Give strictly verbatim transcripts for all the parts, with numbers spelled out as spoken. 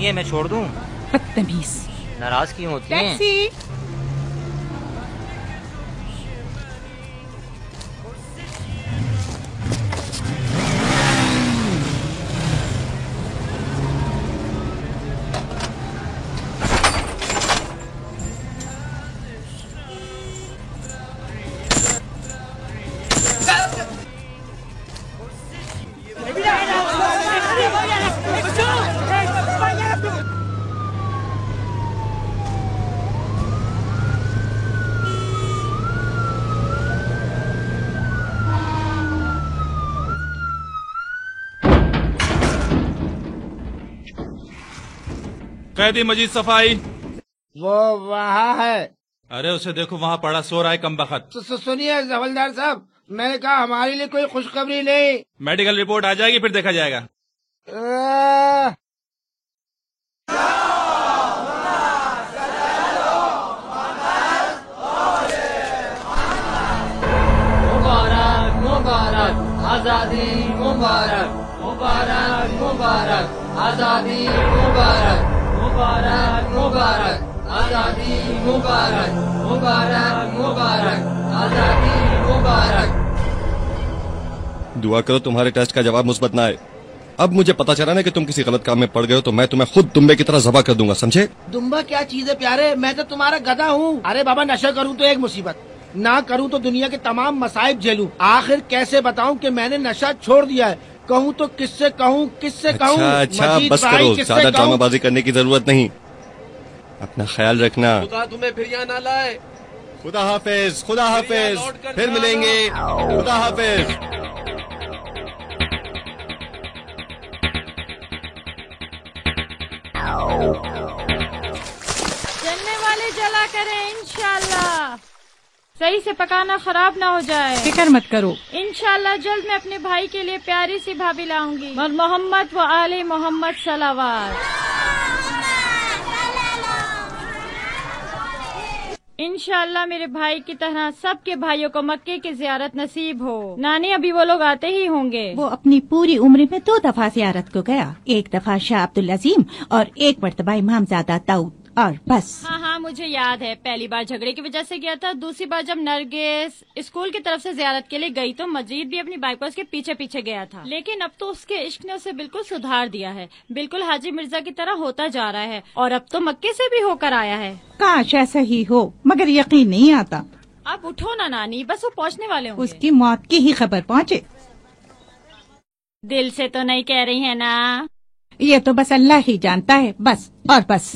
ہے میں چھوڑ دوں؟ بدتمیز. ناراض کیوں ہوتی ہیں؟ ٹیکسی. قیدی مجید صفائی. وہ وہاں ہے. ارے اسے دیکھو وہاں پڑا سو رہا ہے کم بخت. سنیے حوالدار صاحب، میں نے کہا ہمارے لیے کوئی خوشخبری نہیں. میڈیکل رپورٹ آ جائے گی پھر دیکھا جائے گا. مبارک مبارک آزادی مبارک مبارک مبارک آزادی مبارک مبارک مبارک آزادی مبارک مبارک مبارک آزادی مبارک. دعا کرو تمہارے ٹیسٹ کا جواب مثبت نہ آئے. اب مجھے پتا چلا نا کہ تم کسی غلط کام میں پڑ گئے ہو تو میں تمہیں خود دمبے کی طرح ذبح کر دوں گا، سمجھے؟ دمبا کیا چیز ہے پیارے، میں تو تمہارا گدھا ہوں. ارے بابا، نشہ کروں تو ایک مصیبت، نہ کروں تو دنیا کے تمام مصائب جھیلوں. آخر کیسے بتاؤں کہ میں نے نشہ چھوڑ دیا ہے؟ کہوں تو کس سے کہوں، کس سے کہوں؟ اچھا اچھا مجید بس بھائی، کرو، کس سے زیادہ کہوں؟ ڈرامہ بازی کرنے کی ضرورت نہیں. اپنا خیال رکھنا. خدا تمہیں پھر یہاں نہ لائے. خدا حافظ. خدا حافظ. پھر ملیں گے. خدا حافظ. جلنے والے جلا کریں انشاءاللہ. صحیح سے پکانا، خراب نہ ہو جائے. فکر مت کرو، انشاءاللہ جلد میں اپنے بھائی کے لیے پیاری سی بھابھی لاؤں گی. اور محمد و آل محمد صلوات. انشاءاللہ میرے بھائی کی طرح سب کے بھائیوں کو مکے کی زیارت نصیب ہو. نانی ابھی وہ لوگ آتے ہی ہوں گے. وہ اپنی پوری عمر میں دو دفعہ زیارت کو گیا، ایک دفعہ شاہ عبدالعظیم اور ایک مرتبہ امام زادہ داؤد، اور بس. ہاں ہاں مجھے یاد ہے، پہلی بار جھگڑے کی وجہ سے گیا تھا، دوسری بار جب نرگس اسکول کی طرف سے زیارت کے لیے گئی تو مجید بھی اپنی بائک پر اس کے پیچھے پیچھے گیا تھا. لیکن اب تو اس کے عشق نے اسے بالکل سدھار دیا ہے، بالکل حاجی مرزا کی طرح ہوتا جا رہا ہے، اور اب تو مکے سے بھی ہو کر آیا ہے. کاش ایسا ہی ہو، مگر یقین نہیں آتا. اب اٹھو نا نانی، بس وہ پہنچنے والے ہوں. اس کی موت کی ہی خبر پہنچے. دل سے تو نہیں کہہ رہی ہے نا؟ یہ تو بس اللہ ہی جانتا ہے، بس اور بس.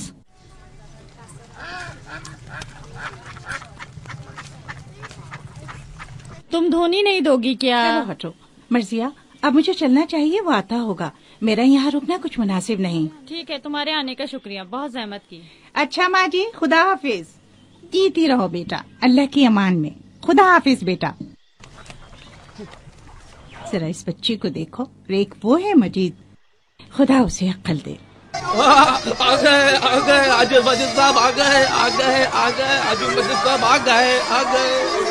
تم دھونی نہیں دو گی کیا؟ چلو ہٹو مرضیہ، اب مجھے چلنا چاہیے، وہ آتا ہوگا. میرا یہاں رکنا کچھ مناسب نہیں. ٹھیک ہے، تمہارے آنے کا شکریہ، بہت زحمت کی. اچھا ماں جی، خدا حافظ. جیتی رہو بیٹا، اللہ کی امان میں. خدا حافظ بیٹا. ذرا اس بچے کو دیکھو، ایک وہ ہے مجید، خدا اسے عقل دے. آ گئے آ گئے حاجی مجید صاحب، آ گئے آ گئے آ گئے حاجی مجید صاحب، آ گئے آ گئے.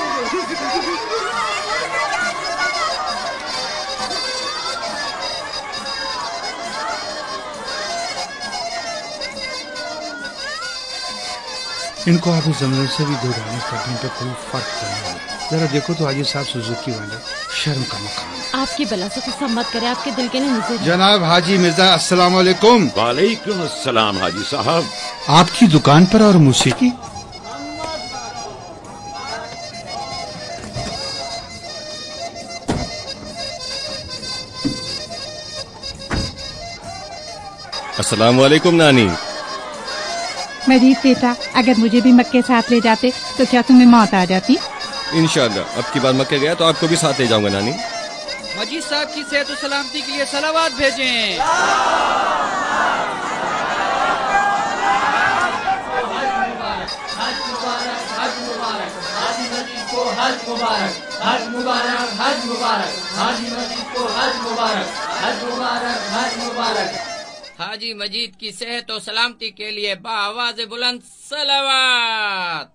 ان کو آبی زمزم سے بھی دودھ آنے کرنے پہ کوئی فرق نہیں ہے. ذرا دیکھو تو حاجی صاحب سوزوکی والے، شرم کا مقام. آپ کی بلا سے غصہ مت کرے، آپ کے دل کے نہیں. جناب حاجی مرزا السلام علیکم. وعلیکم السلام حاجی صاحب. آپ کی دکان پر اور موسیقی؟ السلام علیکم نانی. مجید بیٹا، اگر مجھے بھی مکے ساتھ لے جاتے تو کیا تمہیں موت آ جاتی؟ انشاءاللہ اب کی بار مکے گیا تو آپ کو بھی ساتھ لے جاؤں گا نانی. مجید صاحب کی صحت و سلامتی کے لیے صلوات بھیجیں. حج مبارک حج مبارک حاجی مجید کو حج مبارک. حج مبارک حج مبارک حاجی مجید کو حج مبارک. حج مبارک حج مبارک. حاجی مجید کی صحت و سلامتی کے لیے بآواز بلند صلوات.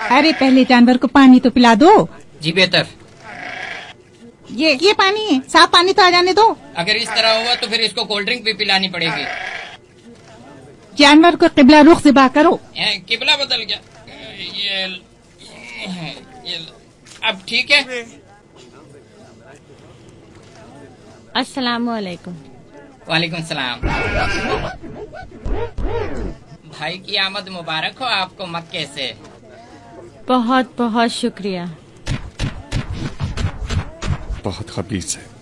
अरे पहले जानवर को पानी तो पिला दो। जी बेहतर। ये ये पानी है, साफ पानी तो आ जाने दो। अगर इस तरह हुआ तो फिर इसको कोल्ड ड्रिंक भी पिलानी पड़ेगी। जानवर को किबला रुख ज़िबा करो। ए, किबला बदल गया। ये, ये, ये अब ठीक है। अस्सलामुअलैकुम। वालेकुम सलाम। भाई की आमद मुबारक हो आपको मक्के से। बहुत बहुत शुक्रिया। बहुत खबीस है।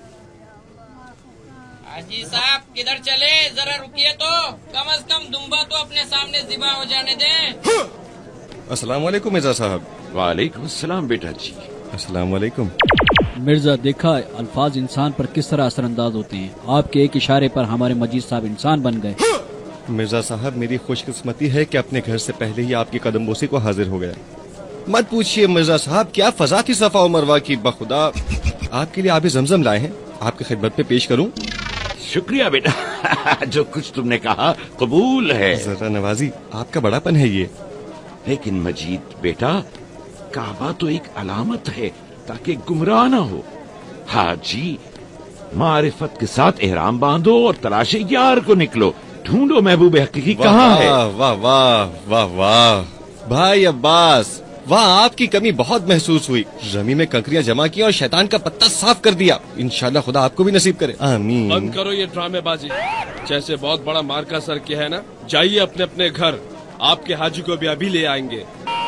हाजी साहब किधर चले, जरा रुकिए तो, कम से कम दुम्बा तो अपने सामने ज़िबा हो जाने दें। अस्सलाम वालेकुम मिर्जा साहब। वालेकुम सलाम बेटा जी। अस्सलाम वालेकुम। मिर्जा देखा अल्फाज इंसान पर किस तरह असरअंदाज होते हैं। आपके एक इशारे पर हमारे मजीद साहब इंसान बन गए। मिर्जा साहब मेरी खुशकिस्मती है कि अपने घर से पहले ही आपकी कदम बोसी को हाजिर हो गया। मत पूछिए मिर्जा साहब क्या फजा थी सफा और मरवा की। बखुदा आपके लिए आबे जमजम लाए हैं, आपकी खिदमत पे पेश करूं। शुक्रिया बेटा जो कुछ तुमने कहा कबूल है। जरा नवाजी आपका बड़ापन है ये। लेकिन मजीद बेटा काबा तो एक अलामत है ताकि गुमराह ना हो। हाजी मारिफत के साथ एहराम बांधो और तलाशे यार को निकलो, ढूंढो महबूब हकीकी कहाँ है। वाह वाह वाह वाह भाई अब्बास, वहाँ आपकी कमी बहुत महसूस हुई। जमीन में कंकरियां जमा की और शैतान का पत्ता साफ कर दिया। इंशाल्लाह खुदा आपको भी नसीब करे, आमीन। बंद करो ये ड्रामेबाजी। जैसे बहुत बड़ा मार्का सर किया है ना, जाइए अपने अपने घर, आपके हाजी को भी अभी ले आएंगे।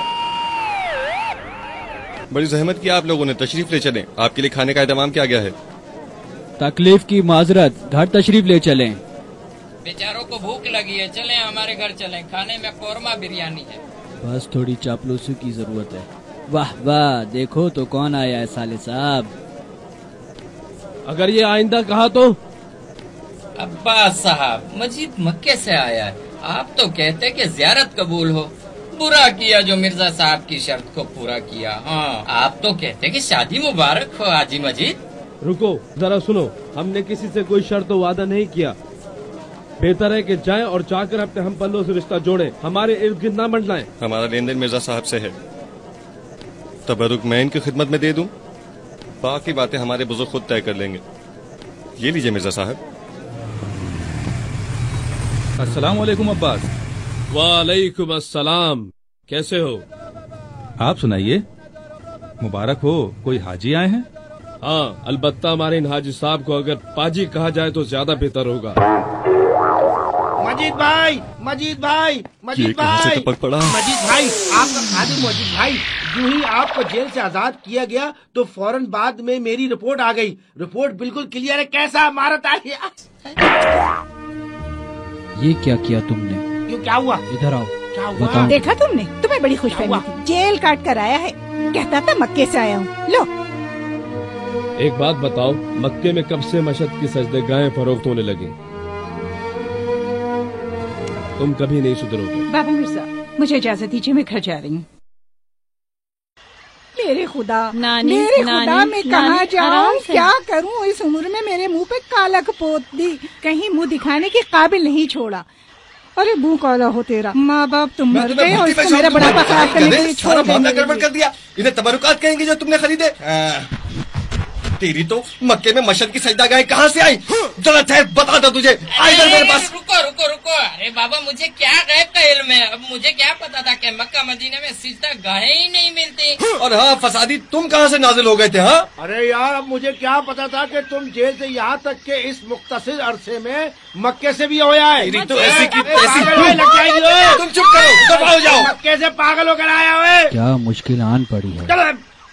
बड़ी जहमत की आप लोगों ने, तशरीफ ले चलें। आपके लिए खाने का इंतजाम किया गया है। तकलीफ की माजरत, घर तशरीफ ले चलें। बेचारों को भूख लगी है, चलें हमारे घर चलें, खाने में कौरमा बिरयानी है। बस थोड़ी चापलूसी की जरूरत है। वाह वाह देखो तो कौन आया है साले साहब। अगर ये आइंदा कहा तो। अब्बास साहब मजीद मक्के से आया है, आप तो कहते कि ज़ियारत कबूल हो। बुरा किया जो मिर्जा साहब की शर्त को पूरा किया। हाँ आप तो कहते कि शादी मुबारक हो हाजी मजीद। रुको जरा सुनो, हमने किसी से कोई शर्त वादा नहीं किया। बेहतर है कि जाएं और जाकर अपने हम पल्लों से रिश्ता जोड़ें, हमारे इर्द गिर्द न मंडलाएं। हमारा लेन देन मिर्जा साहब से है, तबरुक मैं इनकी खिदमत में दे दूं, बाकी बातें हमारे बुजुर्ग खुद तय कर लेंगे। ये लीजिए मिर्जा साहब। अस्सलाम वालेकुम अब्बास। वालेकुम अस्सलाम, कैसे हो? आप सुनाइए, मुबारक हो, कोई हाजी आए हैं? हाँ अलबत्ता हमारे इन हाजी साहब को अगर पाजी कहा जाए तो ज्यादा बेहतर होगा। मजीद भाई, मजीद भाई, मजीद भाई, पड़ा? मजीद भाई, आपका खादिम मजीद भाई, यूं ही आपको जेल से आजाद किया गया तो फौरन बाद में मेरी रिपोर्ट आ गई। रिपोर्ट बिल्कुल क्लियर है, कैसा मारत आई। ये क्या किया तुमने? क्यों क्या हुआ? इधर आओ। क्या हुआ? देखा तुमने, तुम्हें बड़ी खुशफहमी थी, जेल काट कर आया है, कहता था मक्के से आया हूँ। लो एक बात बताओ, मक्के में कब से मशद की सजदेगाहें फरोख्त होने लगी? तुम कभी नहीं सुधरोगे। बाबा मिर्जा मुझे इजाजत दीजिए, मैं घर जा रही हूँ। मेरे खुदा, नानी, मेरे नानी, खुदा मैं कहाँ जाऊँ, से। क्या करूँ? इस उम्र में मेरे मुंह पे कालक पोत दी, कहीं मुंह दिखाने के काबिल नहीं छोड़ा। अरे बू काला हो तेरा, माँ बाप तुम मर गए और इसको मेरा बुढ़ापा खराब करने के लिए छोड़ देंगे। गड़बड़ कर दिया, इन्हें तबरुकात कहेंगे जो तुमने खरीदे। तेरी तो मक्के में मशद की सजदागाहें कहाँ से आई? जरा ठहर बता दो तुझे। आ इधर मेरे पास। रुको रुको रुको, अरे बाबा मुझे क्या गैब का इल्म है? अब मुझे क्या पता था कि मक्का मदीने में सिजदा गाहें ही नहीं मिलती। और हाँ फसादी, तुम कहाँ से नाजिल हो गए थे? हाँ अरे यार अब मुझे क्या पता था कि तुम जेल से यहाँ तक के इस मुख्तसर अरसे में मक्के से भी होया है। तो ऐसी की ऐसी लग जाएगी। तुम चुप करो, दफा हो जाओ। मक्के से पागल होकर आया हुए। क्या मुश्किल आन पड़ी है। चलो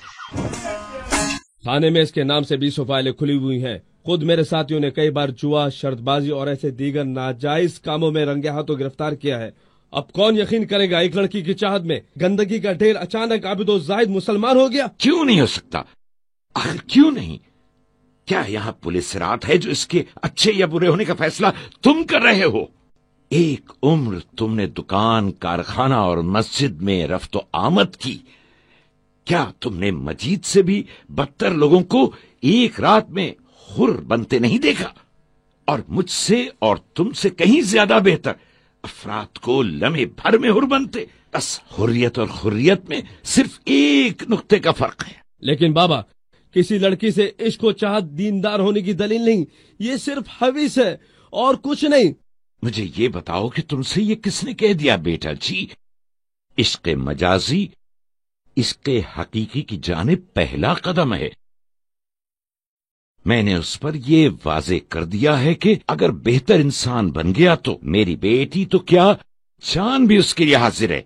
थाने में इसके नाम से बीसों फाइलें खुली हुई हैं। खुद मेरे साथियों ने कई बार जुआ, शर्तबाजी और ऐसे दीगर नाजायज कामों में रंगे हाथों गिरफ्तार किया है। अब कौन यकीन करेगा, एक लड़की की चाहत में गंदगी का ढेर अचानक आबिदो जाहिद मुसलमान हो गया। क्यों नहीं हो सकता? आखिर क्यों नहीं? क्या यहाँ पुलिस रात है जो इसके अच्छे या बुरे होने का फैसला तुम कर रहे हो? एक उम्र तुमने दुकान, कारखाना और मस्जिद में रफ्तो आमद की। क्या तुमने मजीद से भी बदतर लोगों को एक रात में हुर बनते नहीं देखा? और मुझसे और तुमसे कहीं ज्यादा बेहतर افراد کو لمحے بھر میں حر بنتے. بس حریت اور حریت میں صرف ایک نقطے کا فرق ہے. لیکن بابا کسی لڑکی سے عشق و چاہت دیندار ہونے کی دلیل نہیں، یہ صرف حویث ہے اور کچھ نہیں. مجھے یہ بتاؤ کہ تم سے یہ کس نے کہہ دیا بیٹا جی؟ عشق مجازی عشق حقیقی کی جانب پہلا قدم ہے. میں نے اس پر یہ واضح کر دیا ہے کہ اگر بہتر انسان بن گیا تو میری بیٹی تو کیا جان بھی اس کے لیے حاضر ہے.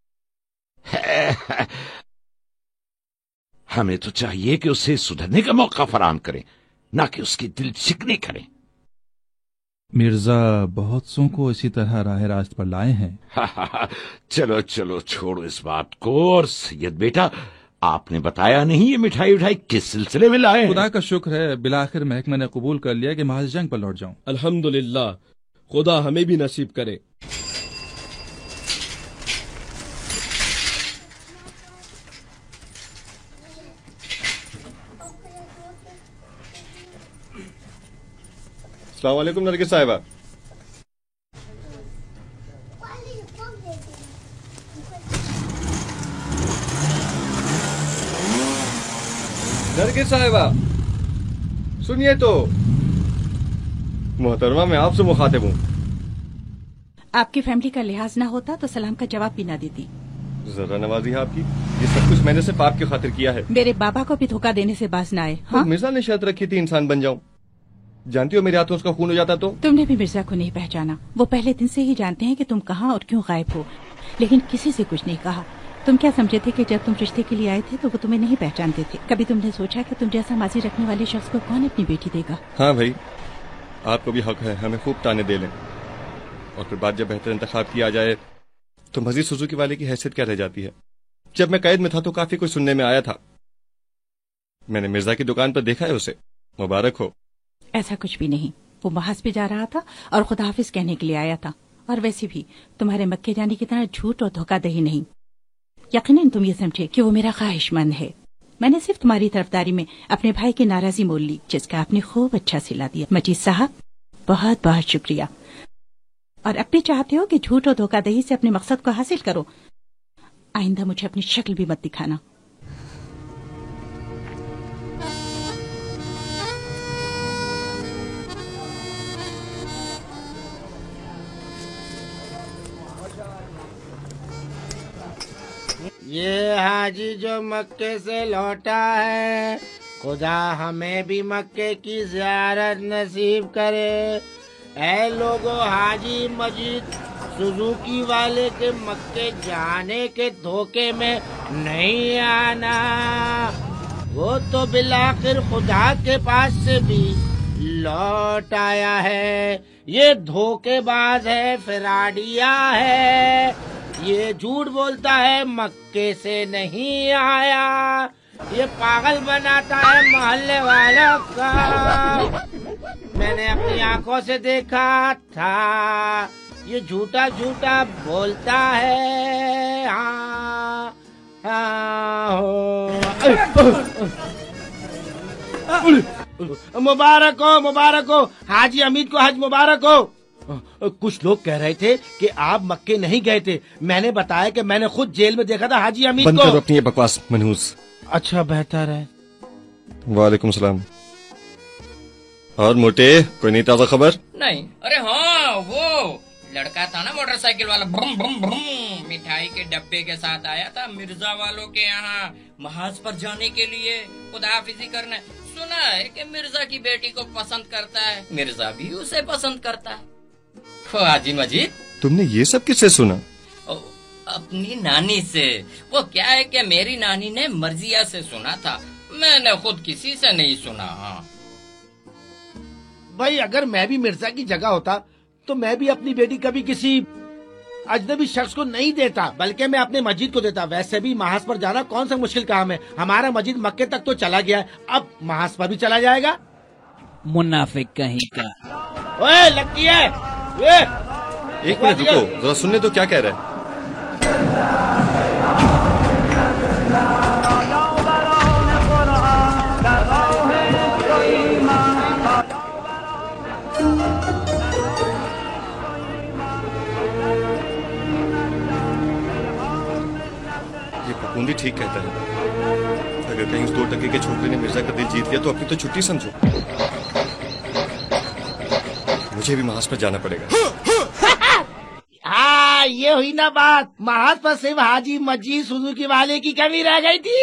ہمیں تو چاہیے کہ اسے سدھرنے کا موقع فراہم کریں، نہ کہ اس کی دل شکنی کریں. مرزا بہت سو کو اسی طرح راہ راست پر لائے ہیں. چلو چلو چھوڑو اس بات کو. اور سید بیٹا آپ نے بتایا نہیں یہ مٹھائی اٹھائی کس سلسلے میں لائے ہیں؟ خدا کا شکر ہے بالآخر محکمہ نے قبول کر لیا کہ محض جنگ پر لوٹ جاؤں. الحمدللہ، خدا ہمیں بھی نصیب کرے. السلام علیکم نرگس صاحبہ. نرگس صاحبہ سنیے تو، محترمہ میں آپ سے مخاطب ہوں. آپ کی فیملی کا لحاظ نہ ہوتا تو سلام کا جواب بھی نہ دیتی. ذرا نوازی ہے آپ کی. یہ سب کچھ میں نے صرف آپ کی خاطر کیا ہے. میرے بابا کو بھی دھوکہ دینے سے باز نہ آئے. ہاں مرزا نے شرط رکھی تھی انسان بن جاؤں. جانتی ہو میرے ہاتھوں اس کا خون ہو جاتا تو. تم نے بھی مرزا کو نہیں پہچانا. وہ پہلے دن سے ہی جانتے ہیں کہ تم کہاں اور کیوں غائب ہو، لیکن کسی سے کچھ نہیں کہا. تم کیا سمجھے تھے کہ جب تم رشتے کے لیے آئے تھے تو وہ تمہیں نہیں پہچانتے تھے؟ کبھی تم نے سوچا کہ تم جیسا ماضی رکھنے والے شخص کو کون اپنی بیٹی دے گا؟ ہاں بھائی، آپ کو بھی حق ہے ہمیں خوب تانے دے لیں، اور پھر بعد جب بہتر انتخاب کیا جائے تو مزید سوزوکی والے کی حیثیت کیا رہ جاتی ہے. جب میں قید میں تھا تو کافی کچھ سننے میں آیا تھا. میں نے مرزا کی دکان پر دیکھا ہے اسے. مبارک ہو. ایسا کچھ بھی نہیں. وہ محاذ پہ جا رہا تھا اور خدا حافظ کہنے کے لیے آیا تھا. اور ویسے بھی تمہارے مکے جانے کی طرح جھوٹ اور دھوکہ دہی نہیں. یقیناً تم یہ سمجھے کہ وہ میرا خواہش مند ہے. میں نے صرف تمہاری طرفداری میں اپنے بھائی کی ناراضی مول لی، جس کا آپ نے خوب اچھا سلا دیا. مجید صاحب بہت بہت شکریہ. اور اب بھی چاہتے ہو کہ جھوٹ اور دھوکہ دہی سے اپنے مقصد کو حاصل کرو؟ آئندہ مجھے اپنی شکل بھی مت دکھانا. یہ حاجی جو مکے سے لوٹا ہے، خدا ہمیں بھی مکے کی زیارت نصیب کرے. اے لوگو، حاجی مجید سوزوکی والے کے مکے جانے کے دھوکے میں نہیں آنا. وہ تو بالآخر خدا کے پاس سے بھی لوٹ آیا ہے. یہ دھوکے باز ہے، فراڈیا ہے. یہ جھوٹ بولتا ہے، مکے سے نہیں آیا. یہ پاگل بناتا ہے محلے والوں کا. میں نے اپنی آنکھوں سے دیکھا تھا. یہ جھوٹا جھوٹا بولتا ہے. ہاں ہاں مبارک ہو، مبارک ہو حاجی حمید کو، حج مبارک ہو. کچھ لوگ کہہ رہے تھے کہ آپ مکے نہیں گئے تھے. میں نے بتایا کہ میں نے خود جیل میں دیکھا تھا حاجی حمید کو. بند کرو اپنی یہ بکواس منحوس. اچھا بہتر ہے. وعلیکم السلام. اور موٹے کوئی نہیں تازہ خبر؟ نہیں. ارے ہاں، وہ لڑکا تھا نا موٹر سائیکل والا، برم برم برم مٹھائی کے ڈبے کے ساتھ آیا تھا مرزا والوں کے یہاں محاذ پر جانے کے لیے خدا حافظی کرنے. سنا ہے کہ مرزا کی بیٹی کو پسند کرتا ہے، مرزا بھی اسے پسند کرتا ہے. حاجی مجید، تم نے یہ سب کس سے سنا؟ اپنی نانی سے. وہ کیا ہے کہ میری نانی نے مرضیہ سے سنا تھا، میں نے خود کسی سے نہیں سنا. ہاں بھائی، اگر میں بھی مرزا کی جگہ ہوتا تو میں بھی اپنی بیٹی کبھی کسی اجنبی شخص کو نہیں دیتا، بلکہ میں اپنے مجید کو دیتا. ویسے بھی محاذ پر جانا کون سا مشکل کام ہے. ہمارا مجید مکے تک تو چلا گیا، اب محاذ پر بھی چلا جائے گا. منافق کہیں کا. اوے لکی ہے. ایک منٹ رکو ذرا سننے تو کیا کہہ رہے ہیں. بھی ٹھیک کہتا ہے، اگر کہیں اس دو ٹکے کے چھوکرے نے مرزا کا دل جیت لیا تو اپنی تو چھٹی سمجھو، مجھے بھی محاذ پر جانا پڑے گا۔ ہاں یہ ہوئی نا بات، محاذ پر صرف حاجی مجید سوزوکی والے کی کمی رہ گئی تھی۔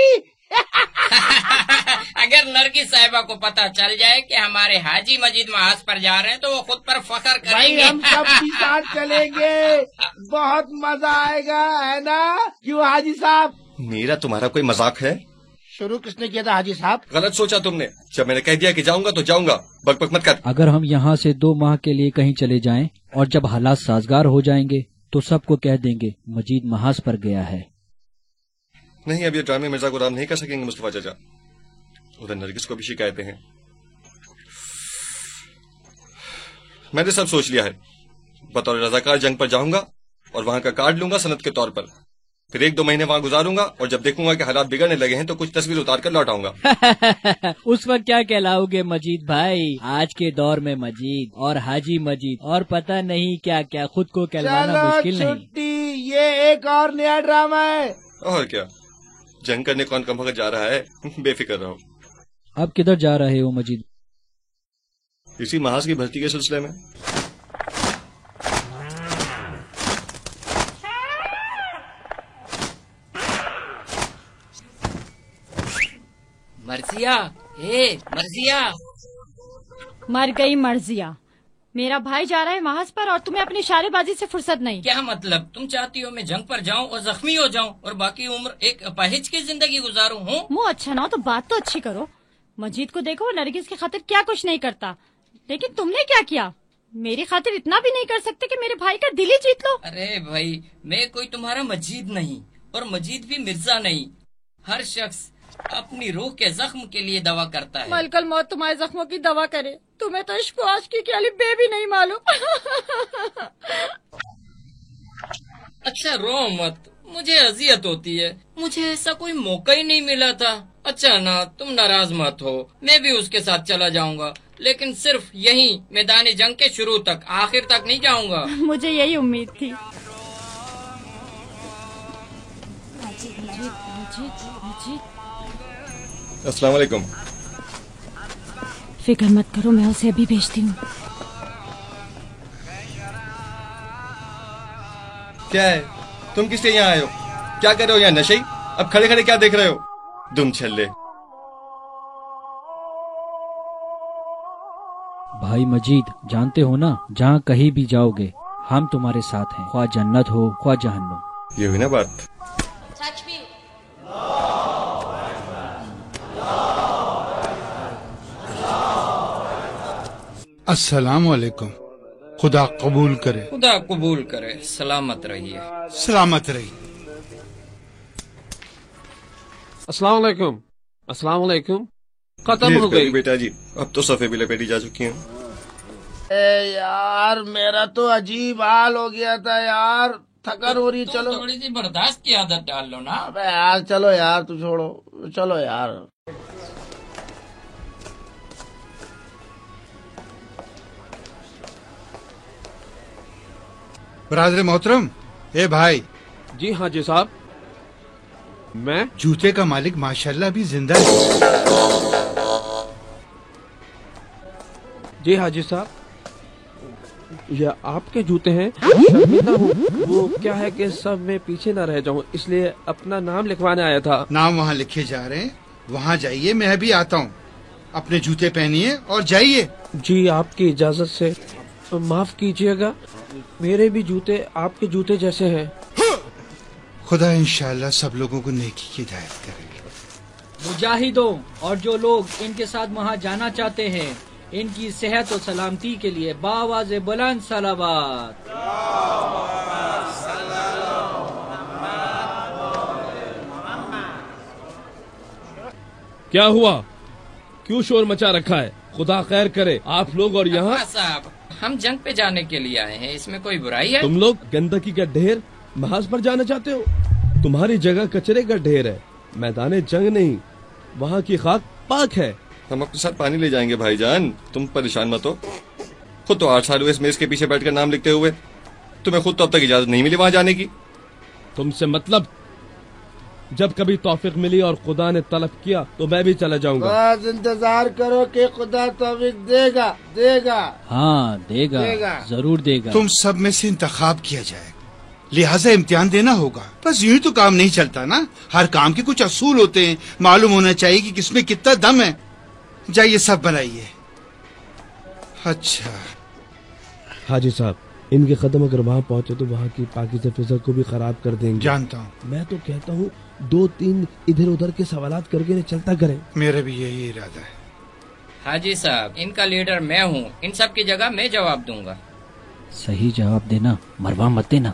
اگر نرگس صاحبہ کو پتا چل جائے کہ ہمارے حاجی مجید محاذ پر جا رہے ہیں تو وہ خود پر فخر کریں بھائی گے۔ ہم سب بھی ساتھ چلیں گے، بہت مزہ آئے گا، ہے نا؟ کیوں حاجی صاحب؟ میرا تمہارا کوئی مذاق ہے؟ شروع کس نے کیا تھا حاجی صاحب؟ غلط سوچا تم نے، جب میں نے کہہ دیا کہ جاؤں گا تو جاؤں گا، بک بک مت کر۔ اگر ہم یہاں سے دو ماہ کے لیے کہیں چلے جائیں اور جب حالات سازگار ہو جائیں گے تو سب کو کہہ دیں گے مجید محاذ پر گیا ہے۔ نہیں، اب یہ ڈرامے مرزا کو رام نہیں کر سکیں گے مصطفیٰ چچا، ادھر نرگس کو بھی شکایتیں ہیں۔ میں نے سب سوچ لیا ہے، بطور رضاکار جنگ پر جاؤں گا اور وہاں کا کارڈ لوں گا سند کے طور پر، پھر ایک دو مہینے وہاں گزاروں گا اور جب دیکھوں گا کہ حالات بگڑنے لگے ہیں تو کچھ تصویر اتار کر لوٹ آؤں گا۔ اس وقت کیا کہلاؤ گے مجید بھائی؟ آج کے دور میں مجید اور حاجی مجید اور پتہ نہیں کیا کیا، خود کو کہلوانا مشکل نہیں۔ چھٹی، یہ ایک اور نیا ڈرامہ ہے۔ اور کیا، جنگ کرنے کون کم وقت جا رہا ہے، بے فکر رہو۔ اب کدھر جا رہے ہو مجید؟ اسی محاذ کی بھرتی کے سلسلے میں۔ مرضیہ، اے مرضیہ، مر گئی مرضیہ۔ میرا بھائی جا رہا ہے محاذ پر اور تمہیں اپنی اشارے بازی سے فرصت نہیں۔ کیا مطلب؟ تم چاہتی ہو میں جنگ پر جاؤں اور زخمی ہو جاؤں اور باقی عمر ایک اپاہج کی زندگی گزاروں؟ ہوں منہ اچھا نہ ہو تو بات تو اچھی کرو۔ مجید کو دیکھو، نرگس کی خاطر کیا کچھ نہیں کرتا، لیکن تم نے کیا کیا؟ میری خاطر اتنا بھی نہیں کر سکتے کہ میرے بھائی کا دل ہی جیت لو؟ ارے بھائی، میں کوئی تمہارا مجید نہیں اور مجید بھی مرزا نہیں۔ ہر شخص اپنی روح کے زخم کے لیے دوا کرتا ہے۔ ملک الموت تمہارے زخموں کی دوا کرے، تمہیں تو عشق و عاشقی کی الف بے بھی نہیں معلوم۔ اچھا رو مت، مجھے اذیت ہوتی ہے، مجھے ایسا کوئی موقع ہی نہیں ملا تھا۔ اچھا نا، تم ناراض مت ہو، میں بھی اس کے ساتھ چلا جاؤں گا، لیکن صرف یہیں میدان جنگ کے شروع تک، آخر تک نہیں جاؤں گا۔ مجھے یہی امید تھی۔ السلام علیکم۔ فکر مت کرو، میں اسے ابھی بھیجتی ہوں۔ کیا ہے، تم کس لیے یہاں آئے ہو؟ کیا کر رہے ہو یہاں نشئی؟ اب کھڑے کھڑے کیا دیکھ رہے ہو؟ دم چھلے۔ بھائی مجید، جانتے ہو نا، جہاں کہیں بھی جاؤ گے ہم تمہارے ساتھ ہیں، خواہ جنت ہو خواہ جہنم۔ یہ ہوئی نا بات۔ السلام علیکم، خدا قبول کرے۔ خدا قبول کرے، سلامت رہیے۔ سلامت رہی۔ السلام علیکم۔ السلام علیکم۔ ختم ہو گئی بیٹا جی، اب تو صفحے بھی لپیٹی جا چکی ہیں۔ اے یار میرا تو عجیب حال ہو گیا تھا یار، تھکن ہو رہی۔ چلو تھوڑی سی برداشت کی عادت ڈال لو نا۔ ابے یار چلو یار، تو چھوڑو، چلو یار۔ برادر محترم، اے بھائی۔ جی حاجی صاحب، میں جوتے کا مالک ماشاءاللہ بھی زندہ ہے۔ جی حاجی صاحب، یہ آپ کے جوتے ہیں؟ شرمندہ ہوں، وہ کیا ہے کہ سب میں پیچھے نہ رہ جاؤں، اس لیے اپنا نام لکھوانے آیا تھا۔ نام وہاں لکھے جا رہے ہیں، وہاں جائیے، میں بھی آتا ہوں۔ اپنے جوتے پہنیے اور جائیے۔ جی آپ کی اجازت سے، معاف کیجیے گا، میرے بھی جوتے آپ کے جوتے جیسے ہیں۔ خدا انشاءاللہ سب لوگوں کو نیکی کی ہدایت کرے گا۔ مجاہدوں اور جو لوگ ان کے ساتھ وہاں جانا چاہتے ہیں، ان کی صحت و سلامتی کے لیے بآواز بلند صلوات۔ کیا ہوا؟ کیوں شور مچا رکھا ہے؟ خدا خیر کرے آپ لوگ اور یہاں۔ صاحب، ہم جنگ پہ جانے کے لیے آئے ہیں، اس میں کوئی برائی ہے؟ تم لوگ گندگی کا ڈھیر محاذ پر جانا چاہتے ہو؟ تمہاری جگہ کچرے کا ڈھیر ہے، میدان جنگ نہیں، وہاں کی خاک پاک ہے۔ ہم اپنے ساتھ پانی لے جائیں گے بھائی جان، تم پریشان مت ہو۔ خود تو آٹھ سال ہوئے اس میز کے پیچھے بیٹھ کر نام لکھتے ہوئے، تمہیں خود تو اب تک اجازت نہیں ملی وہاں جانے کی۔ تم سے مطلب जब कभी तौफीक मिली और खुदा ने तलब किया तो मैं भी चला जाऊंगा। बस इंतजार करो कि खुदा तौफीक देगा देगा हाँ देगा, देगा। जरूर देगा। तुम सब में से इंतखाब किया जाएगा, लिहाजा इम्तिहान देना होगा। बस यूं ही तो काम नहीं चलता ना, हर काम के कुछ असूल होते हैं, मालूम होना चाहिए कि किसमें कितना दम है। जाइए सब बनाइए। अच्छा हाजी साहब, इनके कदम अगर वहाँ पहुँचे तो वहाँ की पाकीज़ा फिजा को भी खराब कर देंगे। जानता हूँ। मैं तो कहता हूँ दो तीन इधर उधर के सवालात करके इन्हें चलता करें। मेरा भी यही इरादा है। हाजी साहब, इनका लीडर मैं हूँ, इन सब की जगह मैं जवाब दूंगा। सही जवाब देना, मरवा मत देना।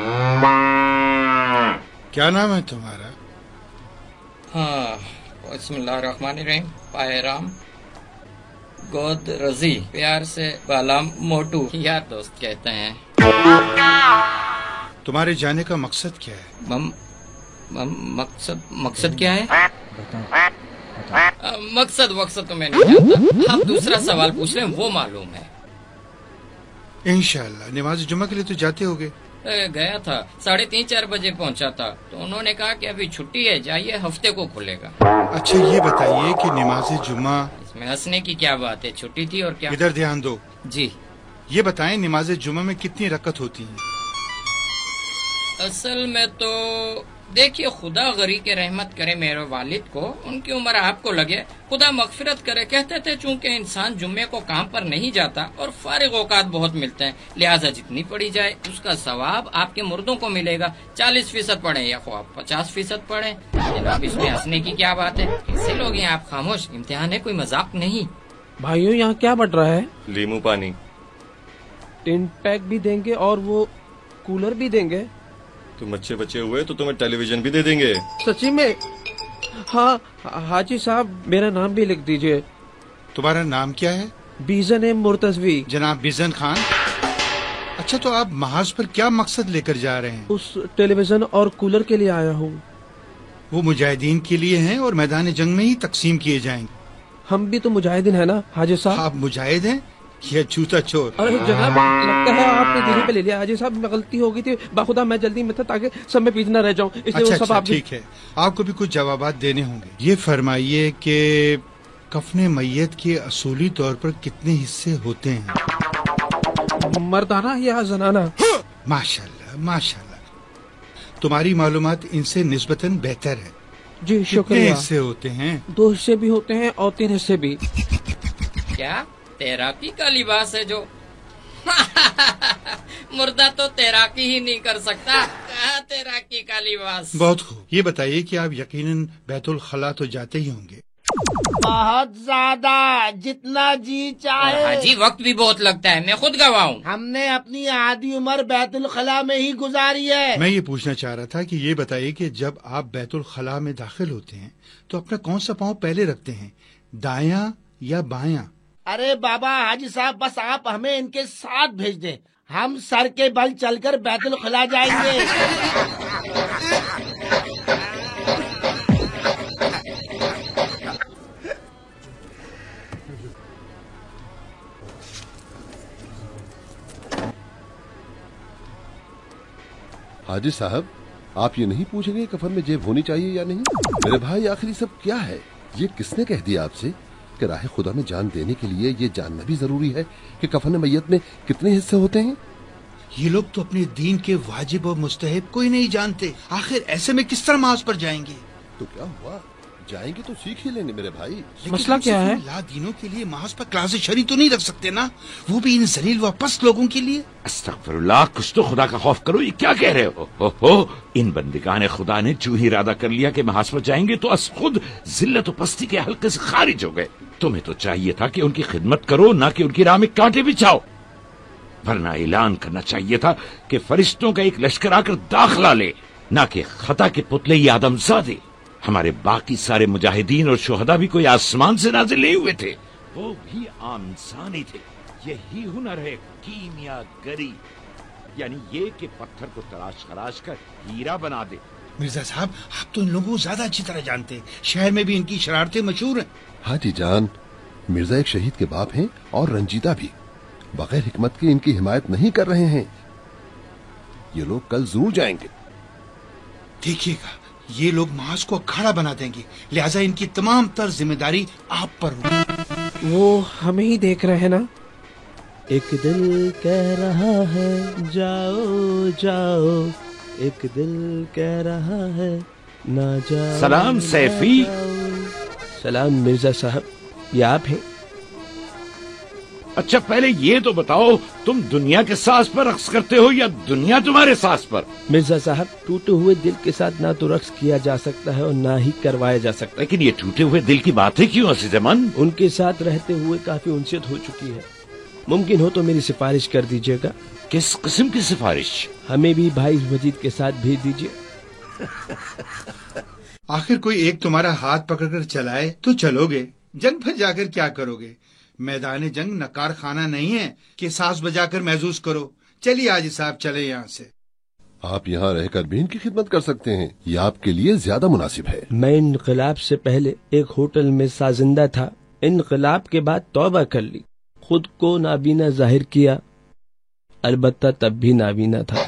क्या नाम है तुम्हारा? हाँ, बिस्मिल्लाहिर्रहमानिर्रहीम। पाए राम गोद रजी, प्यार से बालाम मोटू, यार दोस्त कहते हैं। तुम्हारे जाने का मकसद क्या है? मम, मम, मकसद मकसद क्या है? आ, मकसद मकसद तो मैं नहीं जानता, आप दूसरा सवाल पूछ लें वो मालूम है। इंशाअल्लाह। नमाज जुम्मा के लिए तो जाते होगे? गया था, साढ़े तीन चार बजे पहुंचा था, तो उन्होंने कहा कि अभी छुट्टी है, जाइए हफ्ते को खुलेगा। अच्छा ये बताइए कि नमाज जुम्मा, इसमें हंसने की क्या बात है, छुट्टी थी और क्या। इधर ध्यान दो जी। ये बताएं नमाज जुम्मा में कितनी रकत होती है? असल में तो देखिए, खुदा गरी के रहमत करे मेरे वालिद को, उनकी उम्र आपको लगे, खुदा मगफिरत करे। कहते थे चूंकि इंसान जुम्मे को काम पर नहीं जाता और फारिग औकात बहुत मिलते हैं, लिहाजा जितनी पढ़ी जाए उसका सवाब आपके मुर्दों को मिलेगा। चालीस फीसद पढ़े या आप पचास फीसद पढ़े, जनाब इसमें हंसने की क्या बात है। ऐसे लोग हैं, आप खामोश, इम्तिहान है, कोई मजाक नहीं। भाइयों यहाँ क्या बट रहा है? लीमू पानी। टिन पैक भी देंगे और वो कूलर भी देंगे। तुम अच्छे बच्चे हुए तो तुम्हें टेलीविजन भी दे देंगे। सच्ची में? हाँ हाजी साहब, मेरा नाम भी लिख दीजिए। तुम्हारा नाम क्या है? बीजन ए मुर्तजवी। जनाब बीजन खान। अच्छा तो आप महाज पर क्या मकसद लेकर जा रहे हैं? उस टेलीविजन और कूलर के लिए आया हूँ। वो मुजाहिदीन के लिए हैं और मैदान जंग में ही तकसीम किए जाएंगे। हम भी तो मुजाहिदीन है ना हाजी साहब? आप मुजाहिद हैं या जूता चोर? अरे जनाब, लगता है आपने दिल पे ले लिया। हाजी साहब, मैं गलती हो गई थी, बाखुदा मैं जल्दी में था ताकि सब में पीछे न रह जाऊं, इसलिए अच्छा, वो सब अच्छा, आप ठीक है, आपको भी कुछ जवाबात देने होंगे। ये फरमाइए कि कफने मैयत के असूली तौर पर कितने हिस्से होते हैं? मर्दाना या जनाना? माशाल्लाह माशाल्लाह, तुम्हारी मालूमात इनसे निस्बतन बेहतर है। जी शुक्रिया। कितने हिस्से होते हैं? दो हिस्से भी होते हैं और तीन हिस्से भी। क्या तैराकी का लिबास है जो? मुर्दा तो तैराकी ही नहीं कर सकता, तैराकी का लिबास। बहुत खूब। ये बताइए कि आप यकीनन बैतुल खला तो जाते ही होंगे? बहुत ज्यादा, जितना जी चाहे। हाजी वक्त भी बहुत लगता है, मैं खुद गवाह हूँ। हमने अपनी आधी उम्र बैतुल खला में ही गुजारी है। मैं ये पूछना चाह रहा था कि ये बताइए कि जब आप बैतुल खला में दाखिल होते हैं तो अपना कौन सा पाँव पहले रखते हैं, दायां या बायां? अरे बाबा हाजी साहब, बस आप हमें इनके साथ भेज दें, हम सर के बल चलकर बैतुल खला जाएंगे। हाजी साहब, आप ये नहीं पूछेंगे कफन में जेब होनी चाहिए या नहीं? मेरे भाई आखिर सब क्या है? ये किसने कह दिया आपसे कि राह खुदा में जान देने के लिए ये जानना भी जरूरी है कि कफन मैयत में कितने हिस्से होते हैं? ये लोग तो अपने दीन के वाजिब और मुस्तहब कोई नहीं जानते। आखिर ऐसे में किस तरह माज पर जाएंगे? तो क्या हुआ, जाएंगे तो सीख ही लेंगे मेरे भाई। मसला क्या है? ला दीनों के लिए माज पर क्लास शरी तो नहीं रख सकते ना, वो भी इन जलील व पस्त लोगों के लिए। अस्तगफिरुल्लाह, कुछ तो खुदा का खौफ करो, ये क्या कह रहे हो? हो, हो इन बंदिगान खुदा ने जो ही इरादा कर लिया कि महाज पर जाएंगे तो अस खुद जिल्लत व पस्ती के हल्के से खारिज हो गए। तुम्हें तो चाहिए था कि उनकी खिदमत करो, ना कि उनकी राह में कांटे बिछाओ। वरना ऐलान करना चाहिए था कि फरिश्तों का एक लश्कर आकर दाखिला ले, ना कि खता के पुतले ही आदमजादे। हमारे बाकी सारे मुजाहिदीन और शुहदा भी कोई आसमान से नाजिल नहीं हुए थे, वो भी आम इंसान ही थे। यही हुनर है कीमियागरी, यानी ये कि पत्थर को तराश खराश कर हीरा बना दे। मिर्जा साहब, आप तो इन लोगों को ज्यादा अच्छी तरह जानते हैं, शहर में भी इनकी शरारतें मशहूर हैं। हाजी जान, मिर्जा एक शहीद के बाप हैं और रंजीदा भी, बगैर हिकमत के इनकी हिमायत नहीं कर रहे हैं। ये लोग कल जरूर जाएंगे। देखिएगा, یہ لوگ محاذ کو اکھاڑا بنا دیں گے، لہٰذا ان کی تمام تر ذمہ داری آپ پر ہوگی۔ وہ ہمیں ہی دیکھ رہے ہیں نا؟ ایک دل کہہ رہا ہے جاؤ جاؤ، ایک دل کہہ رہا ہے نہ جاؤ۔ سلام سیفی۔ سلام مرزا صاحب، یہ آپ ہیں؟ اچھا پہلے یہ تو بتاؤ تم دنیا کے ساز پر رقص کرتے ہو یا دنیا تمہارے ساز پر؟ مرزا صاحب، ٹوٹے ہوئے دل کے ساتھ نہ تو رقص کیا جا سکتا ہے اور نہ ہی کروایا جا سکتا ہے۔ لیکن یہ ٹوٹے ہوئے دل کی باتیں کیوں عزیز من؟ ان کے ساتھ رہتے ہوئے کافی انسیت ہو چکی ہے، ممکن ہو تو میری سفارش کر دیجیے گا۔ کس قسم کی سفارش؟ ہمیں بھی بھائی مجید کے ساتھ بھیج دیجیے۔ آخر کوئی ایک تمہارا ہاتھ پکڑ کر چلائے تو چلو گے، جنگ پر جا کر کیا کرو گے؟ میدان جنگ نکار خانہ نہیں ہے کہ ساز بجا کر محظوظ کرو۔ چلیے آج صاحب چلے یہاں سے۔ آپ یہاں رہ کر بھی ان کی خدمت کر سکتے ہیں، یہ آپ کے لیے زیادہ مناسب ہے۔ میں انقلاب سے پہلے ایک ہوٹل میں سازندہ تھا، انقلاب کے بعد توبہ کر لی، خود کو نابینا ظاہر کیا، البتہ تب بھی نابینا تھا،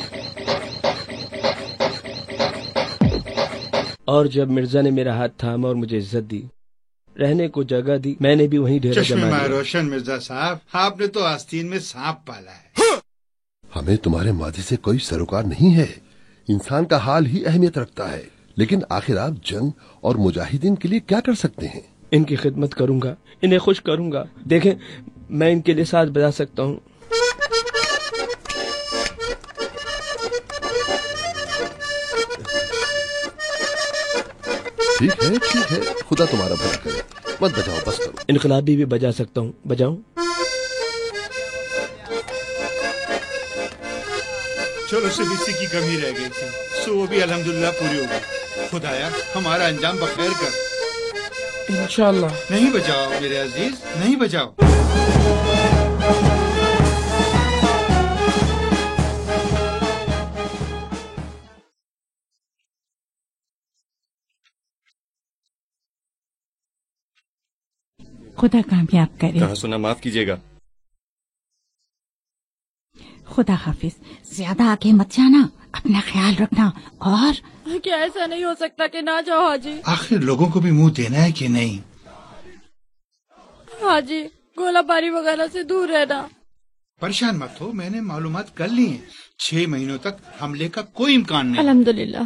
اور جب مرزا نے میرا ہاتھ تھاما اور مجھے عزت دی، رہنے کو جگہ دی، میں نے بھی وہیں ڈیرا جما چشمہ لیا۔ روشن مرزا صاحب، آپ نے تو آستین میں سانپ پالا ہے۔ ہمیں تمہارے ماضی سے کوئی سروکار نہیں ہے، انسان کا حال ہی اہمیت رکھتا ہے، لیکن آخر آپ جنگ اور مجاہدین کے لیے کیا کر سکتے ہیں؟ ان کی خدمت کروں گا، انہیں خوش کروں گا۔ دیکھیں میں ان کے لیے ساز بجا سکتا ہوں۔ ٹھیک ہے ٹھیک ہے، خدا تمہارا بھلا کرے، مت بجاؤ، بس کرو۔ انقلابی بھی بجا سکتا ہوں، بجاؤں؟ چلو صرف اسی کی کمی رہ گئی تھی، سو وہ بھی الحمدللہ پوری ہو گئی۔ خدایا ہمارا انجام بخیر کر۔ انشاءاللہ۔ نہیں بجاؤ میرے عزیز، نہیں بجاؤ۔ خدا کامیاب کرے۔ کہا سنا معاف کیجیے گا۔ خدا حافظ، زیادہ آگے مت جانا، اپنا خیال رکھنا۔ اور کیا ایسا نہیں ہو سکتا کہ نہ جاؤ حاجی؟ آخر لوگوں کو بھی منہ دینا ہے کہ نہیں؟ حاجی گولہ باری وغیرہ سے دور رہنا۔ پریشان مت ہو، میں نے معلومات کر لی ہیں، چھ مہینوں تک حملے کا کوئی امکان نہیں۔ الحمدللہ۔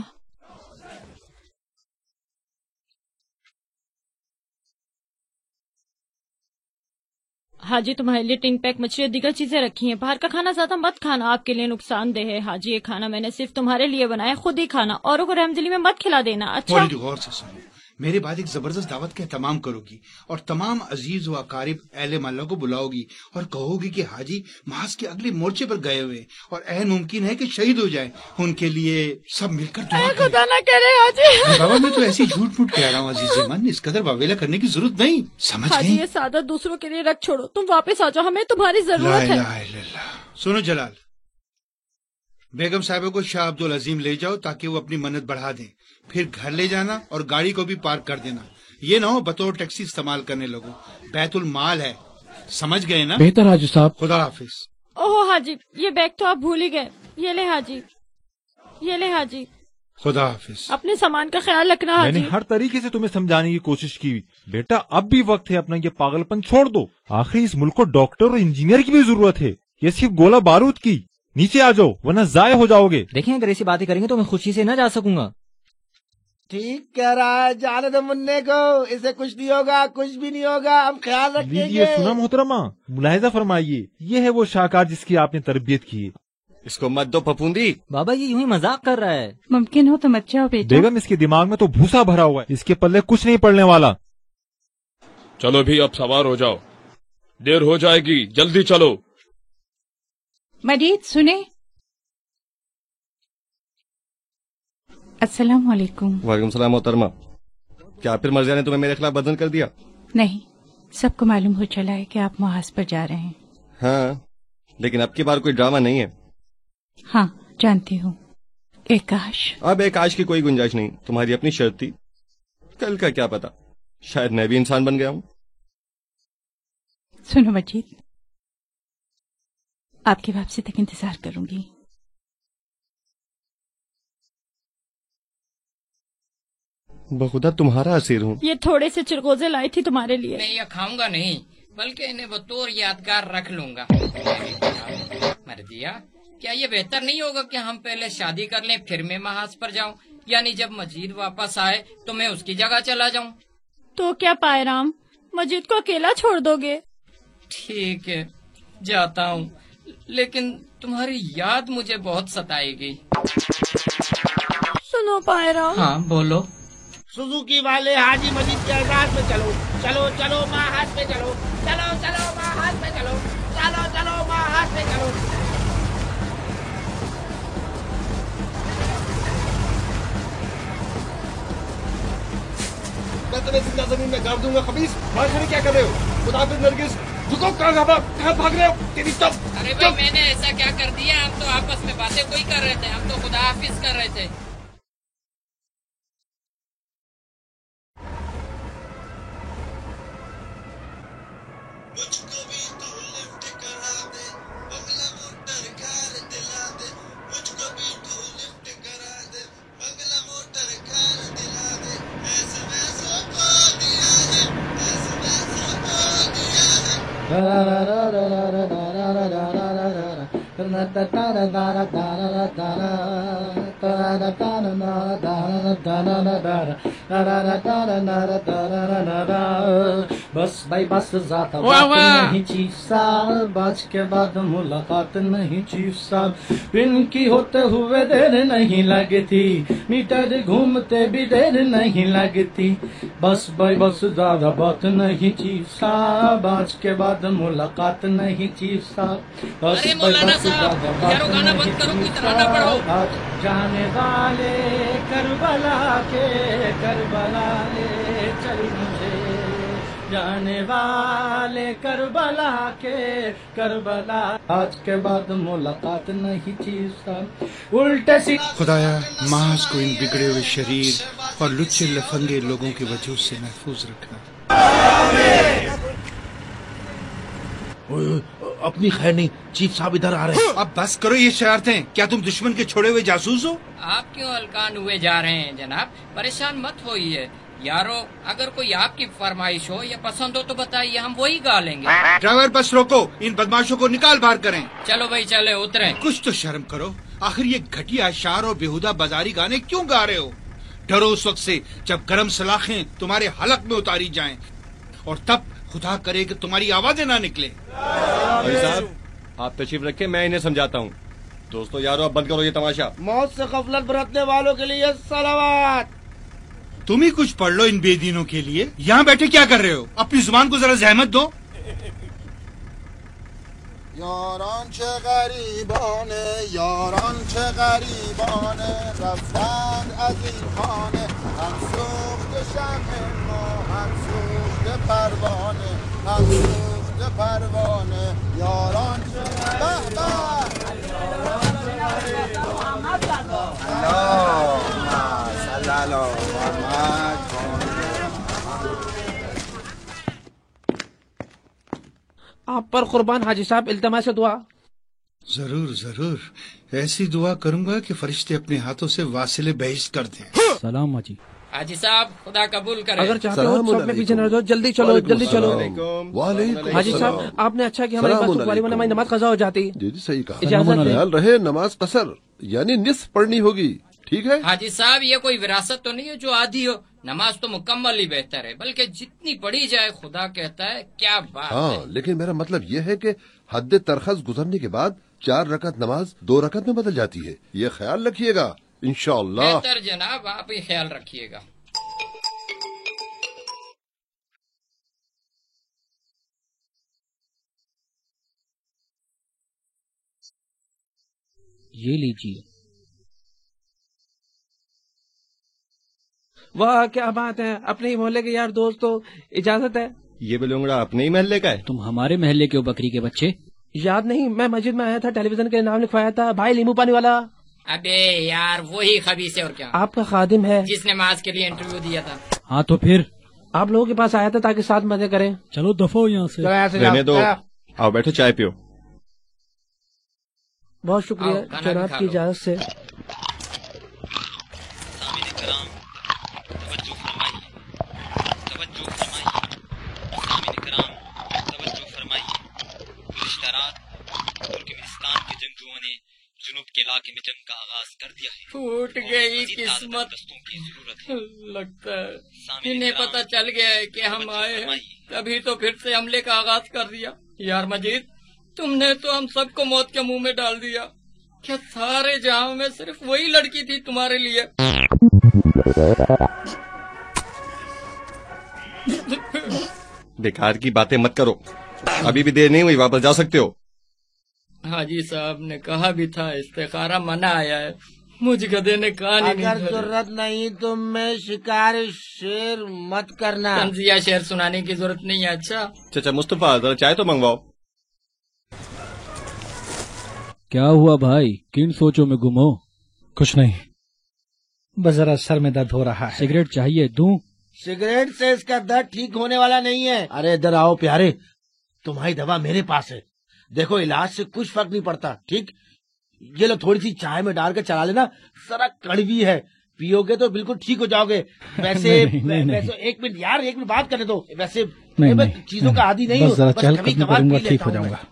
حاجی تمہارے لیے ٹن پیک مچھلی اور دیگر چیزیں رکھی ہیں، باہر کا کھانا زیادہ مت کھانا، آپ کے لیے نقصان دہ ہے۔ حاجی یہ کھانا میں نے صرف تمہارے لیے بنایا، خود ہی کھانا، اوروں کو رحم دلی میں مت کھلا دینا، اچھا؟ مولی غور سے سنو، میرے بعد ایک زبردست دعوت کا اہتمام کرو گی اور تمام عزیز و اقارب اہل محلہ کو بلاؤ گی اور کہو گی کہ حاجی محاذ کے اگلے مورچے پر گئے ہوئے اور عین ممکن ہے کہ شہید ہو جائیں، ان کے لیے سب مل کر دعا کریں۔ خدا نہ کرے حاجی۔ بابا میں تو ایسی جھوٹ موٹ کہہ رہا ہوں عزیز من، اس قدر واویلا کرنے کی ضرورت نہیں، سمجھ حاجی گئی؟ یہ سعادت دوسروں کے لیے رکھ چھوڑو، تم واپس آ جاؤ، ہمیں تمہاری لا ضرورت ہے۔ الہ الا اللہ۔ سنو جلال، بیگم صاحبہ کو شاہ عبد العظیم لے جاؤ تاکہ وہ اپنی منت بڑھا دیں، پھر گھر لے جانا اور گاڑی کو بھی پارک کر دینا، یہ نہ ہو بطور ٹیکسی استعمال کرنے لگو، بیت المال ہے، سمجھ گئے نا؟ بہتر حاجی صاحب۔ خدا حافظ۔ اوہ حاجی یہ بیگ تو آپ بھول ہی گئے، یہ لے حاجی، یہ لے حاجی، خدا حافظ۔ اپنے سامان کا خیال رکھنا میں نے حاجی۔ ہر طریقے سے تمہیں سمجھانے کی کوشش کی، بیٹا اب بھی وقت ہے، اپنا یہ پاگل پن چھوڑ دو، آخر اس ملک کو ڈاکٹر اور انجینئر کی بھی ضرورت ہے، یہ صرف گولہ بارود کی۔ نیچے آ جاؤ ورنہ ضائع ہو جاؤ گے۔ دیکھیں اگر ایسی باتیں کریں گے تو میں خوشی سے نہ جا سکوں گا۔ ٹھیک کہہ رہا ہے، جانے دو منع کو، اسے کچھ نہیں ہوگا، کچھ بھی نہیں ہوگا، ہم خیال رکھیں لیجیے گے۔ سنا محترمہ، ملاحظہ فرمائیے، یہ ہے وہ شاہکار جس کی آپ نے تربیت کی ہے۔ اس کو مت دو پھپوندی۔ بابا یہ یوں ہی مذاق کر رہا ہے۔ ممکن ہو تو مت جاؤ بیٹا۔ بیگم اس کے دماغ میں تو بھوسا بھرا ہوا ہے، اس کے پلے کچھ نہیں پڑنے والا۔ چلو بھی اب سوار ہو جاؤ، دیر ہو جائے گی، جلدی چلو۔ مجید سنیں۔ السلام علیکم۔ وعلیکم السلام محترمہ، کیا پھر مرزا نے تمہیں میرے خلاف بدن کر دیا؟ نہیں، سب کو معلوم ہو چلا ہے کہ آپ محاذ پر جا رہے ہیں۔ ہاں لیکن اب کی بار کوئی ڈرامہ نہیں ہے۔ ہاں جانتی ہوں، ایک کاش۔ اب ایک آج کی کوئی گنجائش نہیں، تمہاری اپنی شرط تھی، کل کا کیا پتا، شاید میں بھی انسان بن گیا ہوں۔ سنو مجید، آپ کی واپسی تک انتظار کروں گی۔ बखुदा तुम्हारा असीर हूँ। ये थोड़े से चिरगोजे लाई थी तुम्हारे लिए। मैं ये खाऊंगा नहीं, बल्कि इन्हें बतौर यादगार रख लूंगा। मर्जिया, क्या ये बेहतर नहीं होगा कि हम पहले शादी कर लें, फिर मैं महाज पर जाऊं? यानी जब मजीद वापस आए तो मैं उसकी जगह चला जाऊं। तो क्या पायराम, मजीद को अकेला छोड़ दोगे? ठीक है, जाता हूँ, लेकिन तुम्हारी याद मुझे बहुत सताएगी। सुनो पायराम। हाँ बोलो। सुजुकी वाले हाजी मजीद के एजाज में चलो, चलो चलो महाज पे चलो, चलो चलो महाज पे चलो, चलो चलो महाज पे चलो। मैं तुम्हें जिंदा जमीन में गाड़ दूंगा खबीस। भाग रहे क्या कर रहे हो? खुदाफिज नरगिस, रुको, कहाँ कहाँ भाग रहे हो? तेरी तो अरे भाई मैंने ऐसा क्या कर दिया? हम तो आपस में बातें कोई कर रहे थे, हम तो खुदा हाफिज कर रहे थे। बस भाई बस ज़्यादा बात नहीं चीफ साहब, आज के बाद मुलाकात नहीं चीफ साहब। पिन की होते हुए देर नहीं लगती, मीटर घूमते भी देर नहीं लगती। बस भाई बस ज़्यादा बात नहीं चीफ साहब, आज के बाद मुलाकात नहीं चीफ साहब। बस भाई बस ज़्यादा बात नहीं चीफ साहब। आज जाने वाले करबला के करबला ले चल मुझे, जाने वाले करबला के करबला, आज के बाद मुलाकात नहीं चीज साहब। उल्टे सी खुदाया मास को इन बिगड़े हुए शरीर और लुच्चे लफंगे लोगों के वजूद से महफूज रखना। अपनी खैर नहीं, चीफ साहब इधर आ रहे हैं। अब बस करो ये शरारतें, क्या तुम दुश्मन के छोड़े हुए जासूस हो? आप क्यों हलकान हुए जा रहे हैं जनाब? परेशान मत होइए यारो, अगर कोई आपकी फरमाइश हो या पसंद हो तो बताइए, हम वही गा लेंगे। ड्राइवर बस रोको, इन बदमाशों को निकाल बाहर करें। चलो भाई चले, उतरे। कुछ तो शर्म करो, आखिर ये घटिया अशार और बेहुदा बाजारी गाने क्यों गा रहे हो? डरो उस वक्त से जब गरम सलाखें तुम्हारे हलक में उतारी जाएं, और तब खुदा करे कि तुम्हारी आवाजें ना निकले। भाई साहब आप तशरीफ रखें, मैं इन्हें समझाता हूँ। दोस्तों यारो अब बंद करो ये तमाशा। मौत से गफलत बरतने वालों के लिए सलावत। तुम ही कुछ पढ़ लो इन बेदीनों के लिए। यहाँ बैठे क्या कर रहे हो? अपनी जुबान को जरा जहमत दो। यारान चे गरीबाने, यारान चे गरीबाने, रफ्तार از این خانه، هم سوخت شمع ما، هم سوخت پروانه، هم سوخت پروانه، یاران چه به به اللهم صل علی محمد. آپ پر قربان حاجی صاحب، التماس سے دعا۔ जरूर जरूर, ऐसी दुआ करूंगा कि फरिश्ते अपने हाथों से वासिले बहिश्त कर दें। सलाम हाजी। हाजी साहब खुदा कबूल करे। अगर चाहते हो सब में पीछे न रहो, जल्दी चलो जल्दी चलो। हाजी साहब आपने अच्छा कि हमारे पास वाली हमारी नमाज कज़ा हो जाती। जी जी सही कहा। ख्याल रहे नमाज कसर यानी निस्फ पढ़नी होगी, ठीक है? हाजी साहब ये कोई विरासत तो नहीं है जो आधी हो। नमाज तो मुकम्मल ही बेहतर है, बल्कि जितनी पढ़ी जाए खुदा कहता है क्या बात हाँ, है। लेकिन मेरा मतलब ये है कि हद तरखस गुजरने के बाद चार रकत नमाज दो रकत में बदल जाती है, ये ख्याल रखिएगा इंशाअल्लाह। बेहतर जनाब, आप ही ख्याल रखिएगा। ये लीजिए। वाह क्या बात है, अपने ही मोहल्ले के यार दोस्त तो इजाजत है। ये बेलोंगड़ा अपने ही महल्ले का है? तुम हमारे महल्ले के हो बकरी के बच्चे? याद नहीं, मैं मस्जिद में आया था, टेलीविजन के नाम लिखवाया था, भाई नींबू पानी वाला। अबे यार वही खबीस है और क्या, आपका खादिम है जिसने नमाज के लिए इंटरव्यू दिया था। हाँ तो फिर आप लोगों के पास आया था ताकि साथ मजे करें। चलो दफा हो यहाँ से। रहने दो, आओ बैठो चाय पियो। बहुत शुक्रिया जनाब की इजाजत से। کہ میٹنگ کا آغاز کر دیا ہے. پھوٹ گئی قسمت کی ضرورت ہے. لگتا ہے انہیں پتہ چل گیا ہے کہ ہم آئے ہیں, تبھی تو پھر سے حملے کا آغاز کر دیا. یار مجید, تم نے تو ہم سب کو موت کے منہ میں ڈال دیا. کیا سارے جہاں میں صرف وہی لڑکی تھی تمہارے لیے؟ بیکار کی باتیں مت کرو, ابھی بھی دیر نہیں ہوئی, واپس جا سکتے ہو. حاجی صاحب نے کہا بھی تھا استخارہ منع آیا ہے, مجھ گدے نے کہا نہیں. اگر ضرورت نہیں تو میں شکار شیر مت کرنا. تنزیہ شعر سنانے کی ضرورت نہیں ہے. اچھا چچا مصطفیٰ, ذرا چائے تو منگواؤ. کیا ہوا بھائی, کن سوچوں میں گم ہو؟ کچھ نہیں, بس ذرا سر میں درد ہو رہا ہے. سگریٹ چاہیے دوں؟ سگریٹ سے اس کا درد ٹھیک ہونے والا نہیں ہے. ارے ادھر آؤ پیارے, تمہاری دوا میرے پاس ہے. دیکھو علاج سے کچھ فرق نہیں پڑتا, ٹھیک؟ یہ لو تھوڑی سی چائے میں ڈال کے چلا لینا, ذرا کڑوی ہے, پیو گے تو بالکل ٹھیک ہو جاؤ گے. ویسے ویسے ایک منٹ یار, ایک منٹ بات کرنے دو. ویسے میں چیزوں کا عادی نہیں ہوں, ذرا چل قدم کروں گا, ٹھیک ہو جاؤں گا.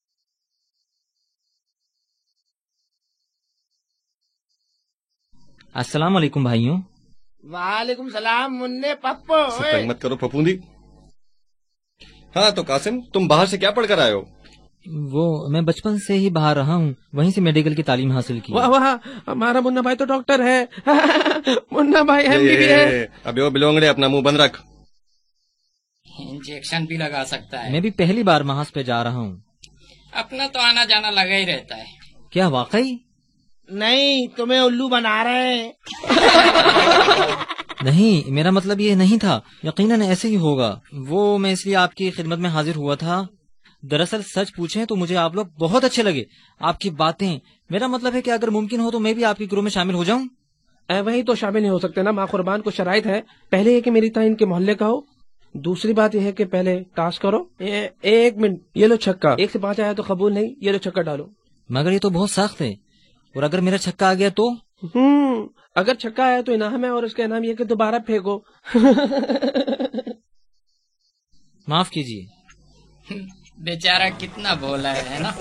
السلام علیکم بھائیوں. وعلیکم السلام منہ پپو. تنگ مت کرو پپوندی. ہاں تو قاسم, تم باہر سے کیا پڑھ کر آئے ہو؟ وہ میں بچپن سے ہی باہر رہا ہوں, وہیں سے میڈیکل کی تعلیم حاصل کی. واہ واہ, ہمارا منا بھائی تو ڈاکٹر ہے. منا بھائی ایم بی بی ہے. ابھی وہ بلونگڑے, اپنا منہ بند رکھ. انجیکشن بھی لگا سکتا ہے. میں بھی پہلی بار محاذ پہ جا رہا ہوں. اپنا تو آنا جانا لگا ہی رہتا ہے. کیا واقعی؟ نہیں, تمہیں الو بنا رہے ہیں. نہیں, میرا مطلب یہ نہیں تھا. یقیناً ایسے ہی ہوگا. وہ میں اس لیے آپ کی خدمت میں حاضر ہوا تھا. دراصل سچ پوچھیں تو مجھے آپ لوگ بہت اچھے لگے, آپ کی باتیں. میرا مطلب ہے کہ اگر ممکن ہو تو میں بھی آپ کے گروہ میں شامل ہو جاؤں. وہی تو شامل نہیں ہو سکتے نا, ماں قربان کو شرائط ہے. پہلے یہ کہ میری تعین کے محلے کا ہو. دوسری بات یہ ہے کہ پہلے ٹاس کرو. ایک منٹ, یہ لو چھکا. ایک سے پانچ آیا تو قبول نہیں, یہ لو چھکا ڈالو. مگر یہ تو بہت سخت ہے, اور اگر میرا چھکا آ گیا تو؟ ہوں اگر چھکا آیا تو انعام ہے, اور اس کا انعام یہ کہ دوبارہ پھینکو. معاف کیجیے. بیچارہ کتنا بولا ہے نا.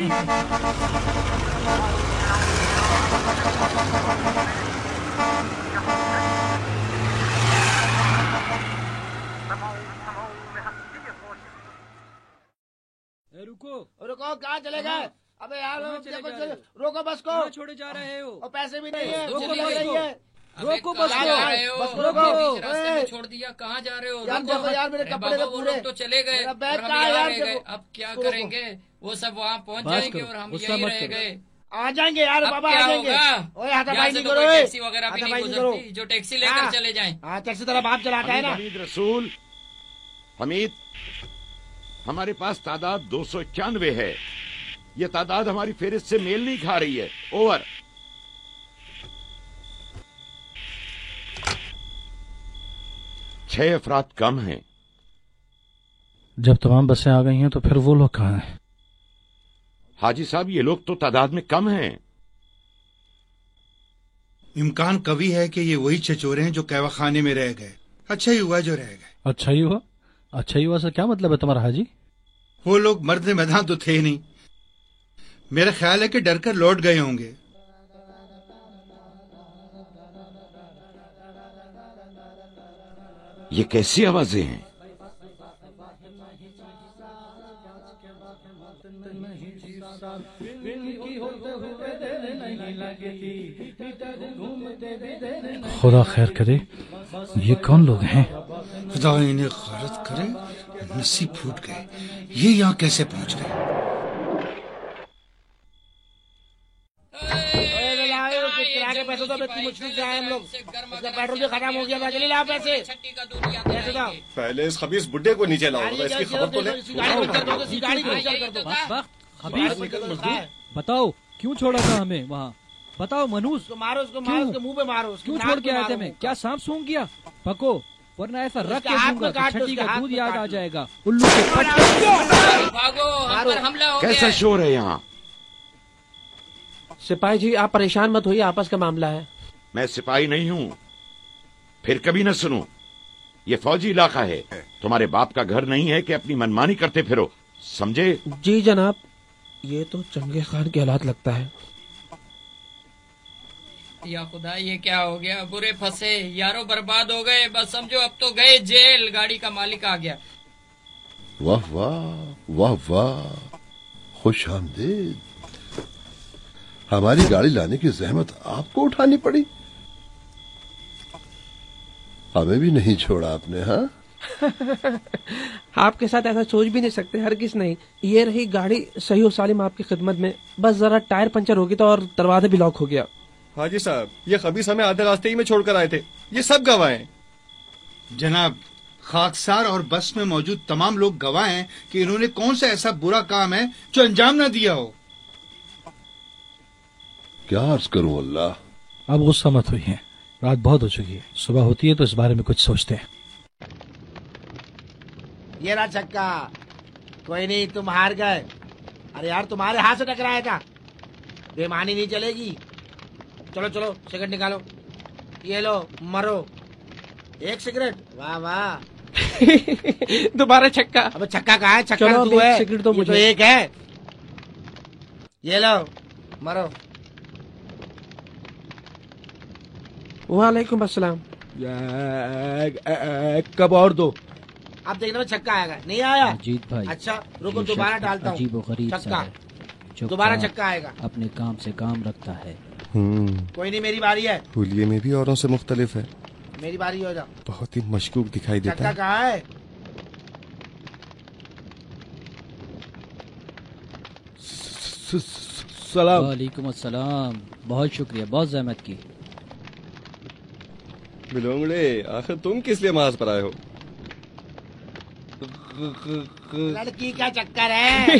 رکو رکو, کہاں چلے گئے؟ ابے یار روکو بس کو, چھوڑے جا رہے ہو, اور پیسے بھی نہیں ہے. روکو بس کو, راستے میں چھوڑ دیا. کہاں جا رہے ہو؟ یار میرے کپڑے پورے تو چلے گئے, اب کیا کریں گے؟ وہ سب وہاں پہنچ جائیں گے اور ہم یہی رہ گئے. آ جائیں گے یار بابا, آ جائیں گے. یہاں سے تو کوئی ٹیکسی وغیرہ بھی نہیں گزرتی, جو ٹیکسی لے کر چلے جائیں. ہاں ٹیکسی طرف آپ چلاتا ہے نا. حمید رسول, حمید, ہمارے پاس تعداد دو سو اکیانوے ہے. یہ تعداد ہماری فہرست سے میل نہیں کھا رہی ہے. اوور. چھ افراد کم ہیں. جب تمام بسیں آ گئی ہیں تو پھر وہ لوگ کہاں ہیں؟ حاجی صاحب, یہ لوگ تو تعداد میں کم ہیں. امکان قوی ہے کہ یہ وہی چچورے ہیں جو قہوہ خانے میں رہ گئے. اچھا ہی ہوا جو رہ گئے. اچھا ہی ہوا؟ اچھا ہی ہوا سے کیا مطلب ہے تمہارا حاجی؟ وہ لوگ مرد میدان تو تھے نہیں. میرا خیال ہے کہ ڈر کر لوٹ گئے ہوں گے. یہ کیسی آوازیں ہیں؟ خدا خیر کرے, یہ کون لوگ ہیں؟ خدا انہیں غارت کرے, نصیب پھوٹ گئے. یہ یہاں کیسے پہنچ گئے؟ پیسے تو اتنی مشکل سے آئے ہم لوگ, پیٹرول بھی ختم ہو گیا تھا. چلیے لاؤ پیسے. پہلے اس خبیث بڈھے کو نیچے لاؤ, اس کی خبر تو لے. بتاؤ کیوں چھوڑا تھا ہمیں وہاں؟ بتاؤ منوس. مارو اس کو, مارو اس کو, منہ پہ مارو. کیوں چھوڑ کے آئے تھے ہمیں؟ کیا سانپ سونگ گیا؟ پکو, ورنہ ایسا رکھ کے دوں گا کہ چھٹی کا دودھ یاد آ جائے گا. الو کے کیسا شور ہے یہاں؟ سپاہی جی آپ پریشان مت ہوئیے, آپس کا معاملہ ہے. میں سپاہی نہیں ہوں, پھر کبھی نہ سنوں. یہ فوجی علاقہ ہے, تمہارے باپ کا گھر نہیں ہے کہ اپنی منمانی کرتے پھرو, سمجھے؟ جی جناب. یہ تو چنگے خان کی اولاد لگتا ہے. یا خدا یہ کیا ہو گیا؟ برے پھنسے یاروں، برباد ہو گئے، بس سمجھو اب تو گئے جیل۔ گاڑی کا مالک آ گیا۔ واہ واہ واہ واہ، خوش آمدید۔ ہماری گاڑی لانے کی زحمت آپ کو اٹھانی پڑی، ہمیں بھی نہیں چھوڑا آپ نے۔ ہاں آپ کے ساتھ ایسا سوچ بھی نہیں سکتے، ہرگز نہیں۔ یہ رہی گاڑی صحیح و سالم آپ کی خدمت میں، بس ذرا ٹائر پنچر ہو گیا تھا اور دروازہ بھی لاک ہو گیا۔ حاجی صاحب، یہ خبیث ہمیں آدھے راستے ہی میں چھوڑ کر آئے تھے، یہ سب گواہ ہیں۔ جناب، خاکسار اور بس میں موجود تمام لوگ گواہ ہیں کہ انہوں نے کون سا ایسا برا کام ہے جو انجام نہ دیا ہو۔ کیا عرض کروں اللہ۔ اب غصہ مت ہوئی ہیں، رات بہت ہو چکی ہے، صبح ہوتی ہے تو اس بارے میں کچھ سوچتے ہیں۔ یہ رہا چھکا، کوئی نہیں، تم ہار گئے۔ ارے یار تمہارے ہاتھ سے ٹکرایا تھا، بےمانی نہیں چلے گی۔ چلو چلو سگریٹ نکالو، یہ لو مرو۔ ایک سگریٹ، واہ واہ۔ دوبارہ چھکا۔ اب چھکا کہاں ہے؟ چھکا چلو تو ہے، سگریٹ تو یہ مجھے تو ایک ہے۔ یہ لو مرو۔ وعلیکم السلام۔ کب اور دو؟ اب دیکھنا چھکا آئے گا، نہیں آیا؟ مجید بھائی، اچھا رکو یہ دوبارہ شخص ڈالتا عجیب و ہوں غریب چھکا، سا ہے، جو دوبارہ کام چھکا آئے گا۔ اپنے کام سے کام رکھتا ہے۔ کوئی نہیں، میری باری ہے۔ حلیے میں بھی اوروں سے مختلف ہے، میری باری ہو جا۔ بہت ہی مشکوک دکھائی دیتا چھکا ہے۔ کہاں ہے؟ سلام۔ وعلیکم السلام، بہت شکریہ، بہت زحمت کی۔ بلونگڑے، آخر تم کس لیے محاذ پر آئے ہو؟ لڑکی کا چکر ہے۔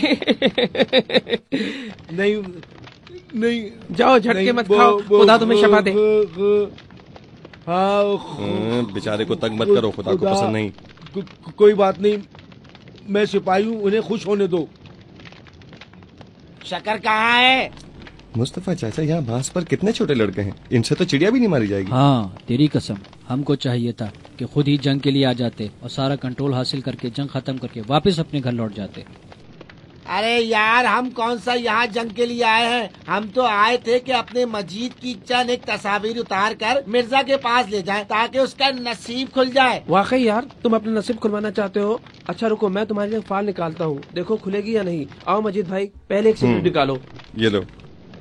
نہیں نہیں، جاؤ جھٹکے مت کھاؤ، خدا تمہیں شفا دے۔ ہاں، بیچارے کو تنگ مت کرو، خدا کو پسند نہیں۔ کوئی بات نہیں، میں سپاہی ہوں، انہیں خوش ہونے دو۔ شکر کہاں ہے؟ مصطفیٰ چاچا، یہاں بانس پر کتنے چھوٹے لڑکے ہیں، ان سے تو چڑیا بھی نہیں ماری جائے گی۔ ہاں تیری قسم، ہم کو چاہیے تھا کہ خود ہی جنگ کے لیے آ جاتے اور سارا کنٹرول حاصل کر کے جنگ ختم کر کے واپس اپنے گھر لوٹ جاتے۔ ارے یار ہم کون سا یہاں جنگ کے لیے آئے ہیں، ہم تو آئے تھے کہ اپنے مجید کی چند ایک تصاویر اتار کر مرزا کے پاس لے جائیں تاکہ اس کا نصیب کھل جائے۔ واقعی یار تم اپنا نصیب کھلوانا چاہتے ہو؟ اچھا رکو، میں تمہارے لیے فائل نکالتا ہوں، دیکھو کھلے گی یا نہیں۔ آؤ مجید بھائی، پہلے ایک سگریٹ نکالو۔ یہ لو۔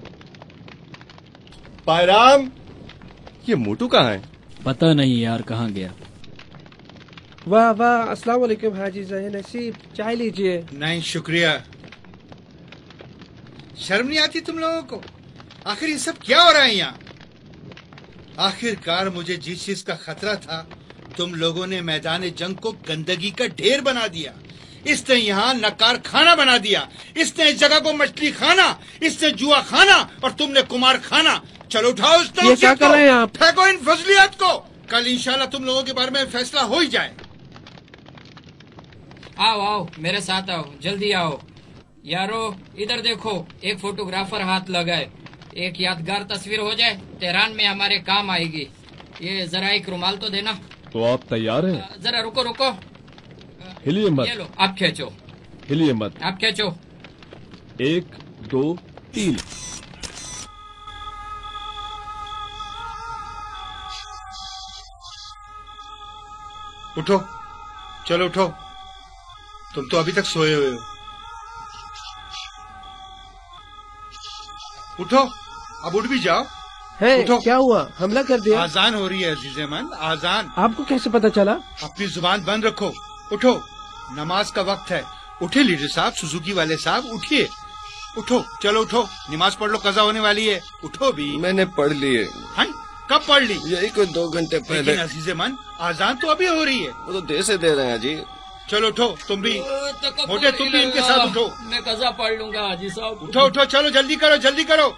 پائرام، یہ موٹو کہاں ہے؟ پتہ نہیں یار کہاں گیا۔ واہ واہ، السلام علیکم حاجی ظاہر نصیب، چائے لیجئے۔ نہیں شکریہ۔ شرم نہیں آتی تم لوگوں کو؟ آخر یہ سب کیا ہو رہا ہے یہاں؟ آخر کار مجھے جس چیز کا خطرہ تھا تم لوگوں نے میدان جنگ کو گندگی کا ڈھیر بنا دیا۔ اس نے یہاں نکار خانہ بنا دیا، اس نے اس جگہ کو مچھلی خانہ، اس نے جوا خانہ، اور تم نے کمار خانہ۔ چلو اٹھاؤ اس یہ کیا کر رہے ہیں آپ؟ پھینکو ان فضلیات کو، کل انشاءاللہ تم لوگوں کے بارے میں فیصلہ ہو ہی جائے۔ آؤ آؤ میرے ساتھ آؤ، جلدی آؤ یارو، ادھر دیکھو، ایک فوٹوگرافر ہاتھ لگائے، ایک یادگار تصویر ہو جائے، تہران میں ہمارے کام آئے گی۔ یہ ذرا ایک رومال تو دینا۔ تو آپ تیار ہیں؟ ذرا رکو رکو، ہلیے مت، یہ لو، آپ کھینچو، ہلیے مت۔ آپ کھینچو۔ ایک دو تین۔ اٹھو، چلو اٹھو، تم تو ابھی تک سوئے ہوئے ہو۔ اٹھو، اب اٹھ بھی جاؤ۔ اٹھو، کیا ہوا؟ حملہ کر دیا؟ آزان ہو رہی ہے عزیز من، آزان۔ آپ کو کیسے پتا چلا؟ اپنی زبان بند رکھو، اٹھو، نماز کا وقت ہے۔ اٹھے لیڈر صاحب، سوزوکی والے صاحب، اٹھیے، اٹھو، چلو اٹھو، نماز پڑھ لو، قضا ہونے والی ہے، اٹھو بھی۔ میں نے پڑھ لی ہے۔ ہاں، کب پڑھ لی؟ یہی کوئی دو گھنٹے پہلے۔ لیکن عزیز من، آزان تو ابھی ہو رہی ہے۔ وہ تو دیر سے دے رہے ہیں جی۔ چلو اٹھو، تم بھی موٹے، تم بھی ان کے ساتھ اٹھو۔ میں قضا پڑھ لوں گا حاجی صاحب۔ اٹھو اٹھو، چلو جلدی کرو، جلدی کرو۔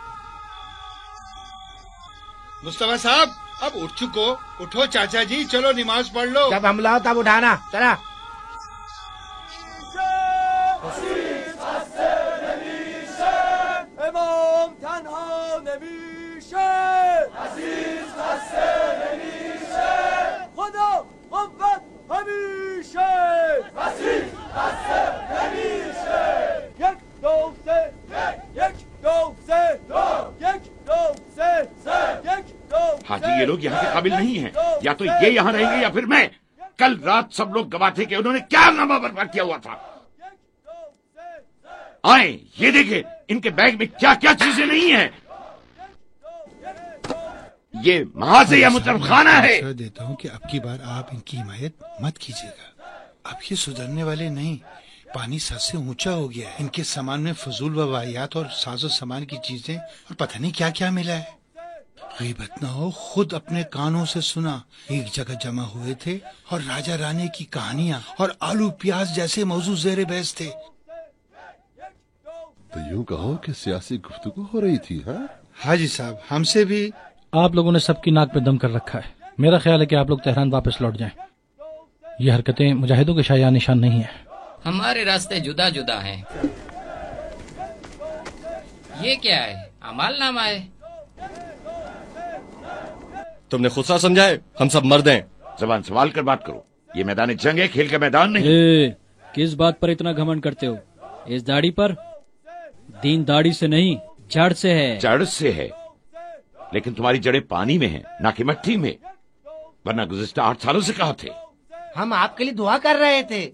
مصطفیٰ صاحب اب اٹھ چکو، اٹھو چاچا جی، چلو نماز پڑھ لو۔ جب حملہ ہو تب اٹھانا، چلا۔ امام تنها نمیشه، عزیز خسته نمیشه، خدا قوت همیشه، عزیز خسته نمیشه. یک دو سه، یک دو سه، یک دو سه، یہ لوگ یہاں کے قابل نہیں ہیں. یا تو یہ یہاں رہیں گے یا پھر میں. کل رات سب لوگ گواہ تھے کہ انہوں نے کیا نامہ برپا کیا ہوا تھا. آئیں یہ دیکھیں ان کے بیگ میں کیا کیا چیزیں نہیں ہیں. یہ محاذ یا مطلب خانہ ہے. مشورہ دیتا ہوں کہ اب کی بار آپ ان کی حمایت مت کیجیے گا. اب یہ سدھرنے والے نہیں. پانی سر سے اونچا ہو گیا ہے. ان کے سامان میں فضول و واحیات اور ساز و سامان کی چیزیں اور پتہ نہیں کیا کیا ملا ہے. غیبت نہ ہو خود اپنے کانوں سے سنا. ایک جگہ جمع ہوئے تھے اور راجہ رانے کی کہانیاں اور آلو پیاز جیسے موضوع زیر بحث تھے. تو یوں کہو کہ سیاسی گفتگو ہو رہی تھی. ہاں حاجی صاحب ہم سے بھی آپ لوگوں نے سب کی ناک پہ دم کر رکھا ہے. میرا خیال ہے کہ آپ لوگ تہران واپس لوٹ جائیں. یہ حرکتیں مجاہدوں کے شایان نشان نہیں ہیں. ہمارے راستے جدا جدا ہیں. یہ کیا ہے؟ عمال نامہ ہے. تم نے خود سا سمجھا ہے ہم سب مرد ہیں. زبان سنبھال کر بات کرو. یہ میدان جنگ ہے، کھیل کا میدان نہیں. اے, کس بات پر اتنا گھمنڈ کرتے ہو؟ اس داڑھی پر؟ دین داڑھی سے نہیں جڑ سے ہے. جڑ سے ہے لیکن تمہاری جڑیں پانی میں ہیں نہ کہ مٹی میں. ورنہ گزشتہ آٹھ سالوں سے کہا تھے. ہم آپ کے لیے دعا کر رہے تھے.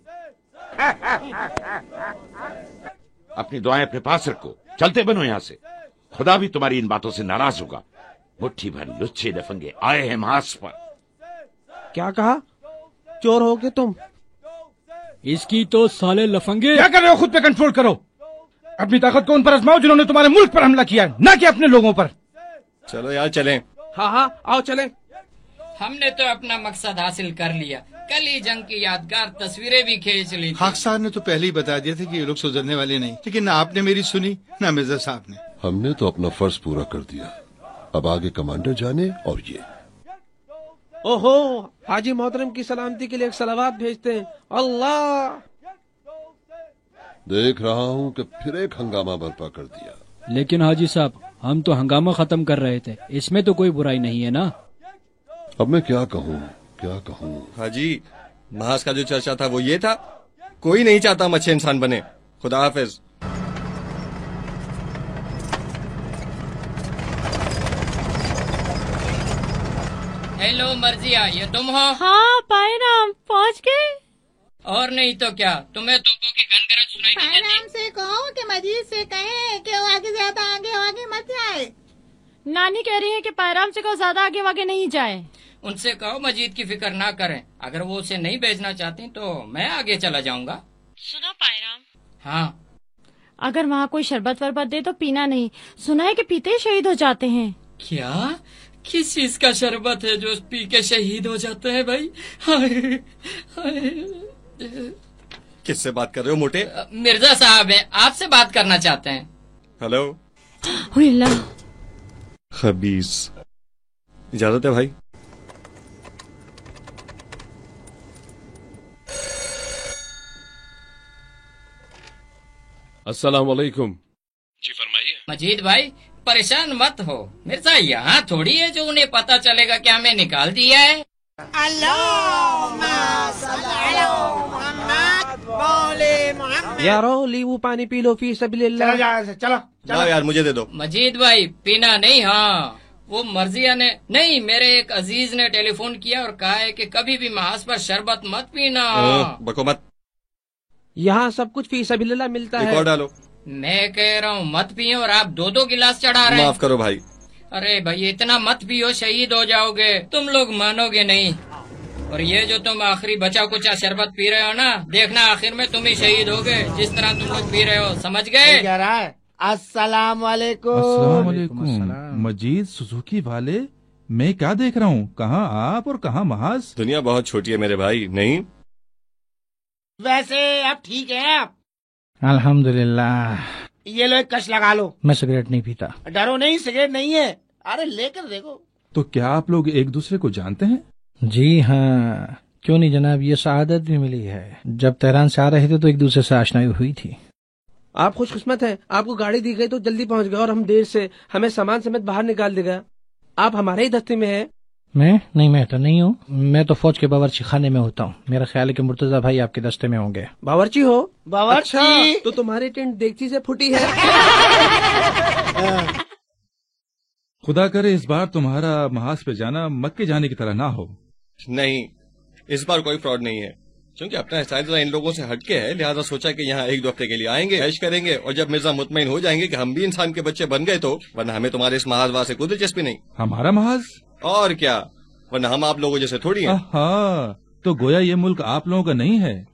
اپنی دعائیں اپنے پاس رکھو. چلتے بنو یہاں سے. خدا بھی تمہاری ان باتوں سے ناراض ہوگا. مٹھی بھر لچھے دفنگے آئے ہیں محاذ پر. کیا کہا؟ چور ہو گے تم؟ اس کی تو سالے لفنگے. کیا کر رہے ہو؟ خود پہ کنٹرول کرو. اپنی طاقت کو ان پر آزماؤ جنہوں نے تمہارے ملک پر حملہ کیا ہے، نہ کہ اپنے لوگوں پر. چلو یار چلیں. ہاں ہاں آؤ چلیں. ہم نے تو اپنا مقصد حاصل کر لیا. کل ہی جنگ کی یادگار تصویریں بھی کھینچ لی. خاک صاحب نے تو پہلے ہی بتا دیا تھا کہ یہ لوگ سدھرنے والے نہیں، لیکن نہ آپ نے میری سنی نہ مرزا صاحب نے. ہم نے تو اپنا فرض پورا کر دیا. اب آگے کمانڈر جانے. اور یہ اوہو حاجی محترم کی سلامتی کے لیے ایک صلوات بھیجتے ہیں. اللہ دیکھ رہا ہوں کہ پھر ایک ہنگامہ برپا کر دیا. لیکن حاجی صاحب ہم تو ہنگامہ ختم کر رہے تھے. اس میں تو کوئی برائی نہیں ہے نا. اب میں کیا کہوں کیا کہوں. حاجی محاذ کا جو چرچا تھا وہ یہ تھا. کوئی نہیں چاہتا ہم اچھے انسان بنے. خدا حافظ. ہیلو مرضیہ، یہ تم ہو؟ ہاں پائرام پہنچ گئے. اور نہیں تو کیا، تمہیں توپوں کی گنگرج سنائی نہیں دیتی؟ پائرام سے کہو کہ مجید سے کہیں کہ وہ آگے زیادہ آگے آگے مت جائے. نانی کہہ رہی ہے کہ پائرام سے کہو زیادہ آگے واگے نہیں جائے. ان سے کہو مجید کی فکر نہ کریں. اگر وہ اسے نہیں بھیجنا چاہتی تو میں آگے چلا جاؤں گا. سنو پائرام، ہاں اگر وہاں کوئی شربت وربت دے تو پینا نہیں. سنا ہے کہ پیتے ہی شہید ہو جاتے ہیں. کیا؟ کس چیز کا شربت ہے جو پی کے شہید ہو جاتے ہیں بھائی؟ کس سے بات کر رہے ہو موٹے؟ مرزا صاحب ہیں، آپ سے بات کرنا چاہتے ہیں. ہلو. اللہ خبیث. اجازت ہے بھائی. السلام علیکم. جی فرمائیے. مجید بھائی پریشان مت ہو. مرزا یہاں تھوڑی ہے جو انہیں پتا چلے گا کہ ہمیں نکال دیا ہے. یارو لیمو پانی پی لو فی سبیل اللہ. چلو چلو یار مجھے دے دو. مجید بھائی پینا نہیں. ہاں وہ مرضیہ نے نہیں، میرے ایک عزیز نے ٹیلی فون کیا اور کہا ہے کہ کبھی بھی محاذ پر شربت مت پینا. بکو مت. یہاں سب کچھ فی سبیل اللہ ملتا ہے. ریکارڈ ڈالو. میں کہہ رہا ہوں مت پیو اور آپ دو دو گلاس چڑھا رہے ہیں. معاف کرو بھائی. ارے بھائی اتنا مت پیو، شہید ہو جاؤ گے. تم لوگ مانو گے نہیں. اور یہ جو تم آخری بچا کچا شربت پی رہے ہو نا، دیکھنا آخر میں تم ہی شہید ہو گے جس طرح تم لوگ پی رہے ہو. سمجھ گئے؟ السلام علیکم. السلام علیکم. مجید سوزوکی والے، میں کیا دیکھ رہا ہوں؟ کہاں آپ اور کہاں محاذ؟ دنیا بہت چھوٹی ہے میرے بھائی. نہیں ویسے اب ٹھیک ہے آپ؟ الحمدللہ. یہ لو ایک کش لگا لو. میں سگریٹ نہیں پیتا. ڈرو نہیں، سگریٹ نہیں ہے. ارے لے کر دیکھو. تو کیا آپ لوگ ایک دوسرے کو جانتے ہیں؟ جی ہاں، کیوں نہیں جناب. یہ سعادت بھی ملی ہے. جب تہران سے آ رہے تھے تو ایک دوسرے سے آشنائی ہوئی تھی. آپ خوش قسمت ہیں، آپ کو گاڑی دی گئی تو جلدی پہنچ گئے اور ہم دیر سے. ہمیں سامان سمیت باہر نکال دے گا. آپ ہمارے ہی دستے میں ہیں. میں نہیں، میں تو نہیں ہوں. میں تو فوج کے باورچی خانے میں ہوتا ہوں. میرا خیال ہے کہ مرتضی بھائی آپ کے دستے میں ہوں گے. باورچی ہو؟ باورچی. اچھا، تو تمہاری ٹینٹ دیگچی سے پھٹی ہے. खुदा करे इस बार तुम्हारा महाज पे जाना मक्के जाने की तरह ना हो। नहीं, इस बार कोई फ्रॉड नहीं है, क्योंकि अपना स्टाइल इन लोगों से हटके है, लिहाजा सोचा कि यहाँ एक दो हफ्ते के लिए आएंगे, ऐश करेंगे, और जब मिर्जा मुतमईन हो जाएंगे कि हम भी इंसान के बच्चे बन गए तो, वरना हमें तुम्हारे इस महाजवा से कोई दिलचस्पी नहीं। हमारा महाज? और क्या, वरना हम आप लोगों जैसे थोड़ी हैं। हाँ, तो गोया ये मुल्क आप लोगों का नहीं है।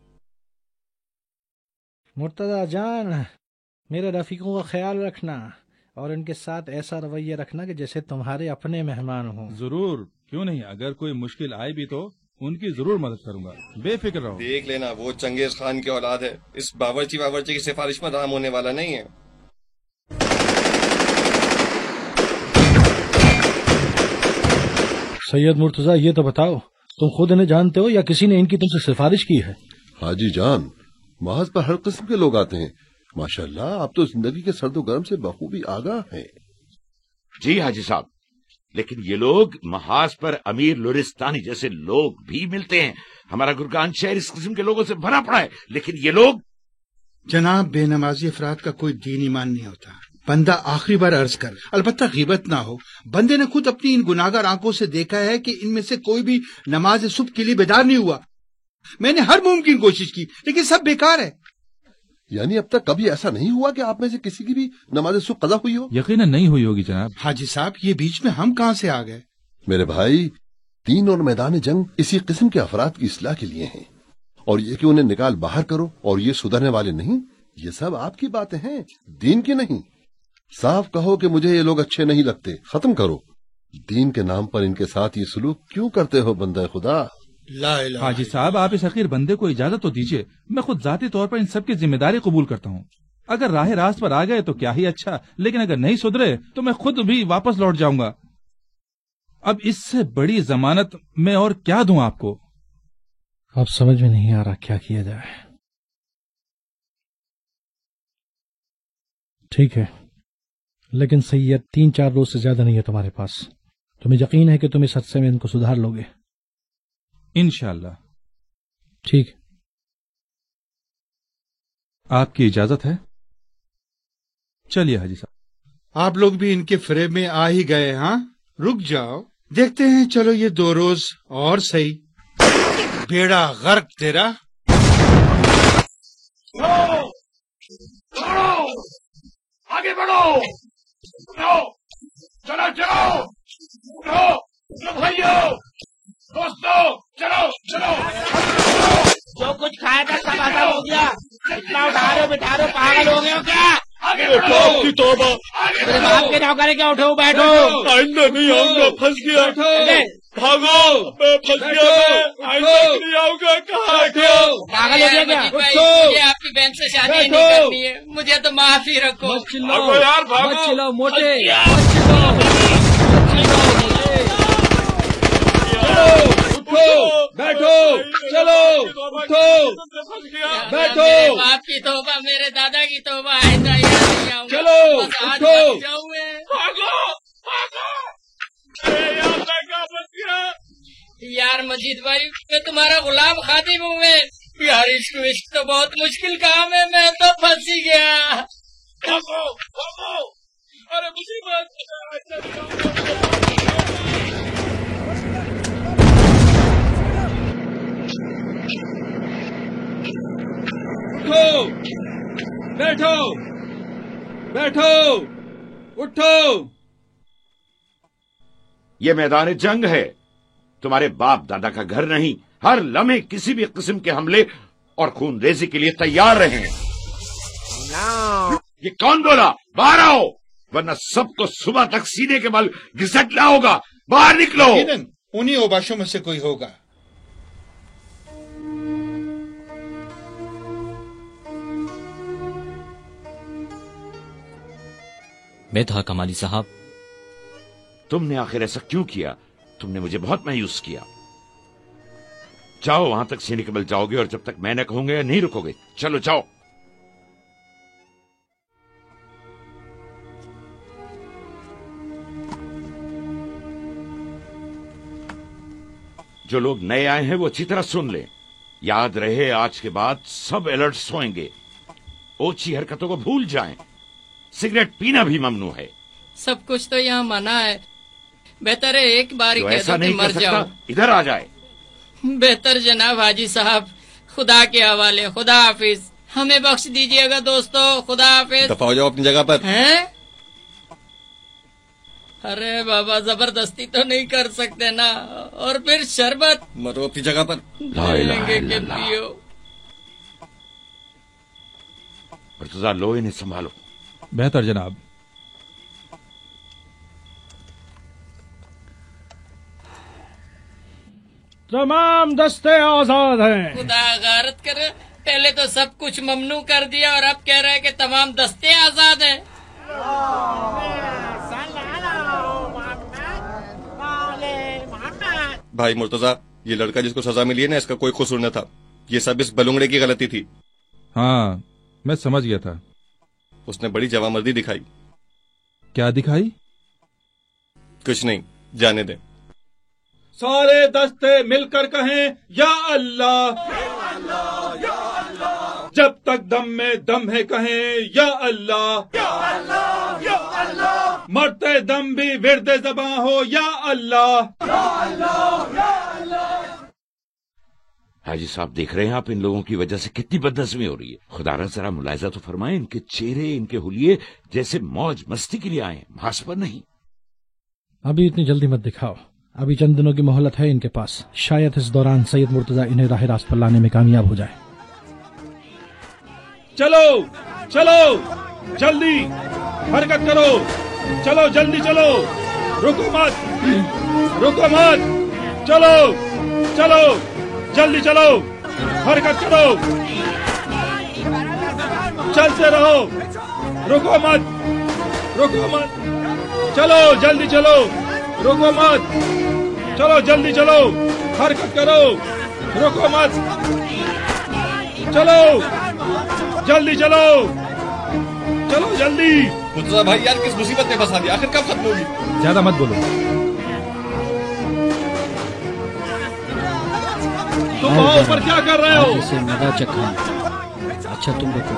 मुर्तजा जान, मेरे रफीकों का ख्याल रखना और इनके साथ ऐसा रवैया रखना कि जैसे तुम्हारे अपने मेहमान हों। जरूर, क्यों नहीं, अगर कोई मुश्किल आए भी तो उनकी जरूर मदद करूंगा, बेफिक्र रहो। देख लेना, वो चंगेज खान की औलाद है, इस बावर्ची बावर्ची की सिफारिश में राम होने वाला नहीं है। सैयद मुर्तजा, ये तो बताओ, तुम खुद इन्हें जानते हो या किसी ने इनकी तुमसे सिफारिश की है? हाजी जान, महाज पर हर किस्म के लोग आते हैं। माशाल्लाह, आप तो जिंदगी के सर्दो गर्म से बखूबी आगाह हैं। जी हाजी साहब, लेकिन ये लोग महाज पर अमीर लुरिस्तानी जैसे लोग भी मिलते हैं। हमारा गुरगान शहर इस किस्म के लोगों से भरा पड़ा है, लेकिन ये लोग। जनाब, बेनमाजी अफराद का कोई दीन ईमान नहीं होता। बंदा आखिरी बार अर्ज कर, अलबत्ता गीबत ना हो। बंदे ने खुद अपनी इन गुनाहगार आंखों से देखा है कि इनमें से कोई भी नमाज सुबह के लिए बेदार नहीं हुआ। मैंने हर मुमकिन कोशिश की, लेकिन सब बेकार है। यानी अब तक कभी ऐसा नहीं हुआ कि आप में से किसी की भी नमाज सुबह कज़ा हुई हो? यकीनन नहीं हुई होगी जनाब। हाजी साहब, ये बीच में हम कहाँ से आ गए? मेरे भाई, दीन और मैदान जंग इसी किस्म के अफराद की इस्लाह के लिए हैं, और ये कि उन्हें निकाल बाहर करो और ये सुधरने वाले नहीं, ये सब आपकी बातें हैं, दीन की नहीं। साफ कहो कि मुझे ये लोग अच्छे नहीं लगते, खत्म करो। दीन के नाम पर इनके साथ ये सलूक क्यों करते हो बंदा खुदा? हाजी साहब, आप इस हकीर बंदे को इजाजत तो दीजिए, मैं खुद जाती तौर पर इन सब की जिम्मेदारी कबूल करता हूँ। अगर राह रास्त पर आ गए तो क्या ही अच्छा, लेकिन अगर नहीं सुधरे तो मैं खुद भी वापस लौट जाऊंगा। अब इससे बड़ी जमानत मैं और क्या दूं आपको? अब समझ में नहीं आ रहा क्या किया जाए। ठीक है, लेकिन सैयद तीन चार रोज से ज्यादा नहीं है तुम्हारे पास। तुम्हें यकीन है कि तुम इस अरसे में इनको सुधार लोगे? इंशाअल्लाह। ठीक, आपकी इजाजत है? चलिए हाजी साहब। आप लोग भी इनके फ्रेब में आ ही गए। हाँ, रुक जाओ, देखते हैं। चलो ये दो रोज और सही। बेड़ा गर्क तेरा। आगे बढ़ो, चलो चलो चलो चलो भाइयों, दोस्तों, चलो चलो। जो कुछ खाया था सब आधा हो गया। इतना उठा रहे हो, बिठा रहे हो, पागल हो गए हो क्या? आगे बढ़ो, की तौबा। मेरे बाप के नौकर क्या? उठो, बैठो। आइंदा नहीं आऊंगा, फंस गया। भागो, मैं फंस गया, आइंदा नहीं आऊंगा। कहाँ रखो? पागल हो गया क्या? मुझे आपकी बहन से शादी नहीं करनी है, मुझे तो माफी रखो। मत चिल्लाओ यार, भागो। मत चिल्लाओ मोटे, बैठो, चलो, उठो, बैठो। बाप की तौबा, मेरे दादा की तौबा, आइंदा यहाँ नहीं आऊंगा। चलो, उठो। भागो, भागो। यार मैं क्या फंस गया? यार मजीद भाई, मैं तुम्हारा गुलाम खातिम हूँ। मैं यार, इश्क इश्क तो बहुत मुश्किल काम है, मैं तो फंस ही गया। भागो, भागो। अरे मुसीबत। उठो, बैठो, बैठो, उठो। ये मैदान जंग है, तुम्हारे बाप दादा का घर नहीं। हर लम्हे किसी भी किस्म के हमले और खून रेजी के लिए तैयार रहें। ये कौन बोला? बाहर आओ, वरना सबको सुबह तक सीने के बल घिसटना होगा। बाहर निकलो। उन्हीं ओबाशों में से कोई होगा। मैं था कमाली साहब। तुमने आखिर ऐसा क्यों किया? तुमने मुझे बहुत मायूस किया। जाओ, वहां तक सीने के बल जाओगे और जब तक मैं न कहूंगा नहीं रुकोगे। चलो जाओ। जो लोग नए आए हैं वो अच्छी तरह सुन लें। याद रहे, आज के बाद सब अलर्ट सोएंगे। ओछी हरकतों को भूल जाएं। सिगरेट पीना भी ममनू है। सब कुछ तो यहाँ मना है। बेहतर है एक बार ही जो कह ऐसा दो कि नहीं मर कर जाओ। सकता इधर आ जाए। बेहतर जनाब हाजी साहब, खुदा के हवाले, खुदा हाफिज। हमें बख्श दीजिएगा दोस्तों, खुदा हाफिज। दफा हो जाओ अपनी जगह पर। हैं? अरे बाबा, जबरदस्ती तो नहीं कर सकते ना। और फिर शरबत मरो अपनी जगह पर। ला इलाहा लेंगे कि इल्लल्लाह। पियो। मुर्तजा लो, इन्हें संभालो। बेहतर जनाब। तमाम दस्ते आजाद हैं। खुदा गारत करे, पहले तो सब कुछ ममनू कर दिया और अब कह रहे हैं कि तमाम दस्ते आजाद हैं। भाई मुर्तजा, ये लड़का जिसको सजा मिली है ना, इसका कोई कसूर न था। ये सब इस बलुंगड़े की गलती थी। हाँ, मैं समझ गया था। उसने बड़ी जवामर्दी दिखाई। क्या दिखाई? कुछ नहीं, जाने दे। सारे दस्ते मिलकर कहें या अल्लाह, जब तक दम में दम है कहें या अल्लाह, मरते दम भी विरदे ज़बां हो या अल्लाह। हाजी साहब, देख रहे हैं आप इन लोगों की वजह से कितनी बदनज़मी हो रही है। खुदारा जरा मुलायजा तो फरमाएं। इनके चेहरे, इनके हुलिये जैसे मौज मस्ती के लिए आए, मास पर नहीं। अभी इतनी जल्दी मत दिखाओ, अभी चंद दिनों की मोहलत है इनके पास। शायद इस दौरान सैयद मुर्तजा इन्हें राह रास्त पर लाने में कामयाब हो जाए। चलो चलो, जल्दी हरकत करो, चलो जल्दी चलो, रुको मत, रुको मत, चलो चलो, जल्दी चलो, हरकत करो, चलते रहो, रुको मत, रुको मत, चलो जल्दी चलो, रुको मत, चलो जल्दी चलो, हरकत करो, रुको मत, चलो जल्दी चलो, चलो जल्दी। मुर्तजा भाई यार, किस मुसीबत में फंसा दिया, आखिर कब खत्म होगी? ज्यादा मत बोलो। तुम वहां ऊपर क्या कर रहे हो? इसे मजा चखा। अच्छा तुम रुको।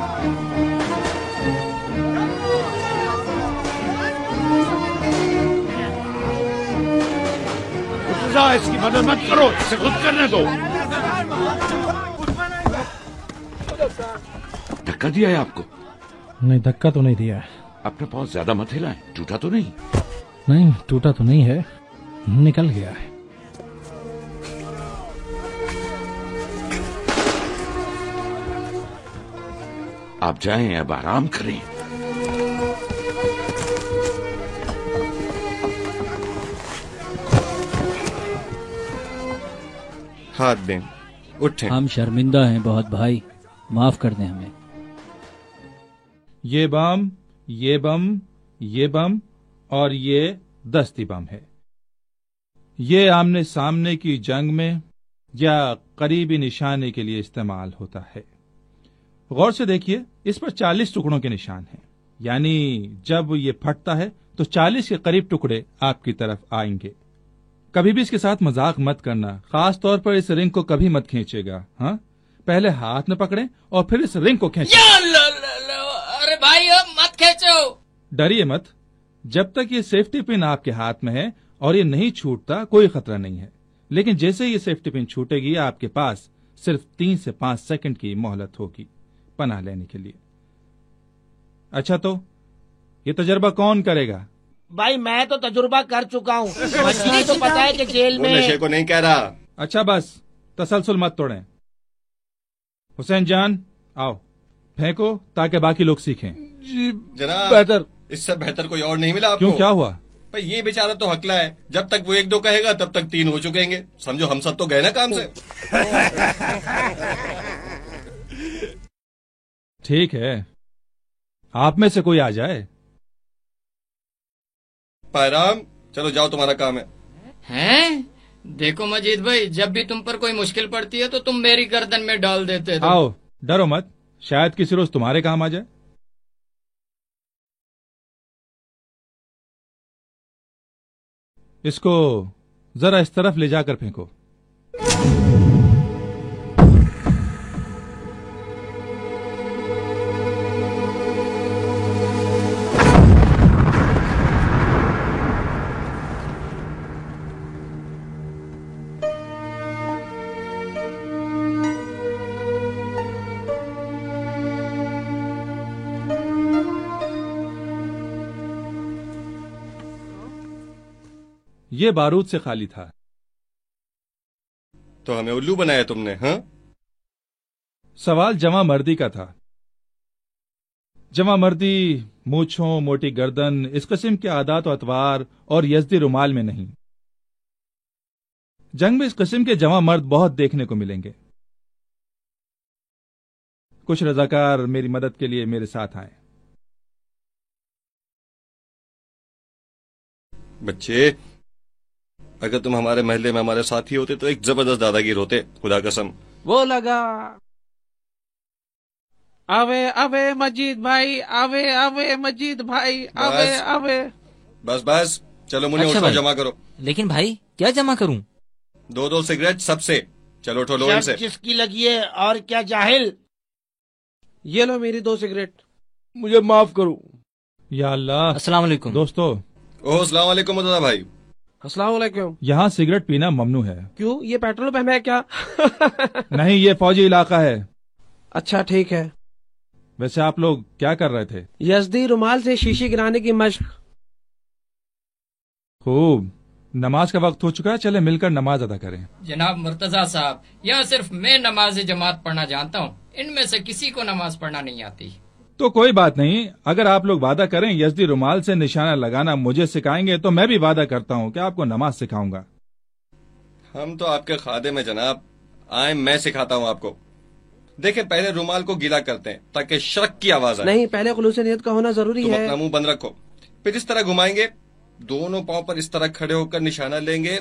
इसकी मदद मत करो, इसे खुद करने दो। धक्का दिया है आपको? नहीं, धक्का तो नहीं दिया है। अपना पाँव ज्यादा मत हिलाएं, टूटा तो नहीं? नहीं, टूटा तो नहीं है, निकल गया है। आप जाएं, अब आराम करें। हाथ दें, उठें। हम शर्मिंदा हैं बहुत भाई, माफ कर दें हमें। ये बम, ये बम, ये बम और ये दस्ती बम है। ये आमने सामने की जंग में या करीबी निशाने के लिए इस्तेमाल होता है। गौर से देखिए, इस पर चालीस टुकड़ों के निशान हैं। यानी जब ये फटता है तो चालीस के करीब टुकड़े आपकी तरफ आएंगे। कभी भी इसके साथ मजाक मत करना, खास तौर पर इस रिंग को कभी मत खींचेगा। हाँ, पहले हाथ में पकड़ें और फिर इस रिंग को खींचें। अरे भाई मत खींचो। डरिए मत, जब तक ये सेफ्टी पिन आपके हाथ में है और ये नहीं छूटता कोई खतरा नहीं है। लेकिन जैसे ये सेफ्टी पिन छूटेगी, आपके पास सिर्फ तीन से पांच सेकंड की मोहलत होगी पनाह लेने के लिए। अच्छा, तो ये तजर्बा कौन करेगा? भाई मैं तो तजुर्बा कर चुका हूँ। मुझे तो पता है कि जेल में। नशे को नहीं कह रहा। अच्छा बस, तसलसल मत तोड़ें। हुसैन जान, आओ, फेंको ताकि बाकी लोग सीखें। जी जनाब, बेहतर। इससे बेहतर कोई और नहीं मिला आपको? क्यों, क्या हुआ? भाई ये बेचारा तो हकला है, जब तक वो एक दो कहेगा तब तक तीन हो चुकेंगे। समझो हम सब तो गए ना काम से। ठीक है, आप में से कोई आ जाए। पायराम, चलो जाओ, तुम्हारा काम है। हैं? देखो मजीद भाई, जब भी तुम पर कोई मुश्किल पड़ती है तो तुम मेरी गर्दन में डाल देते हो। आओ, डरो मत, शायद किसी रोज तुम्हारे काम आ जाए। इसको जरा इस तरफ ले जाकर फेंको। ये बारूद से खाली था। तो हमें उल्लू बनाया तुमने? हाँ, सवाल जमा मर्दी का था। जमा मर्दी मूछों, मोटी गर्दन, इस किस्म के आदात और अतवार और यज़दी रुमाल में नहीं। जंग में इस किस्म के जमा मर्द बहुत देखने को मिलेंगे। कुछ रजाकार मेरी मदद के लिए मेरे साथ आए। बच्चे, अगर तुम हमारे महल्ले में हमारे साथी होते तो एक जबरदस्त दादागिर होते, खुदा कसम। वो लगा। आवे आवे मजीद भाई, आवे आवे मजीद भाई, आवे बस। आवे। बस बस, चलो मुझे अच्छा उठो, भाई। जमा करो। लेकिन भाई क्या जमा करूं? दो दो सिगरेट सबसे। चलो उठो, लो शर्त इनसे। किसकी लगी है और क्या जाहिल? ये लो मेरी दो सिगरेट। मुझे माफ करो। या अल्लाह। अस्सलाम वालेकुम। दोस्तों, ओह अस्सलाम वालेकुम मुर्तजा भाई। अस्सलाम वालेकुम। यहाँ सिगरेट पीना ममनू है। क्यों, ये पेट्रोल पंप है क्या? नहीं, ये फौजी इलाका है। अच्छा ठीक है। वैसे आप लोग क्या कर रहे थे? यज़दी रुमाल से शीशी गिराने की मशक। खूब। नमाज का वक्त हो चुका है, चले मिलकर नमाज अदा करें। जनाब मुर्तजा साहब, यहाँ सिर्फ मैं नमाज जमात पढ़ना जानता हूँ, इनमें से किसी को नमाज पढ़ना नहीं आती। तो कोई बात नहीं, अगर आप लोग वादा करें यज़दी रुमाल से निशाना लगाना मुझे सिखाएंगे तो मैं भी वादा करता हूँ कि आपको नमाज सिखाऊंगा। हम तो आपके खादे में जनाब। आए, मैं सिखाता हूँ आपको। देखें, पहले रुमाल को गीला करते हैं ताकि शर्क की आवाज आए। नहीं, पहले खुलूस नियत का होना जरूरी तुम है। अपना मुंह बंद रखो। फिर इस तरह घुमाएंगे, दोनों पांव पर इस तरह खड़े होकर निशाना लेंगे।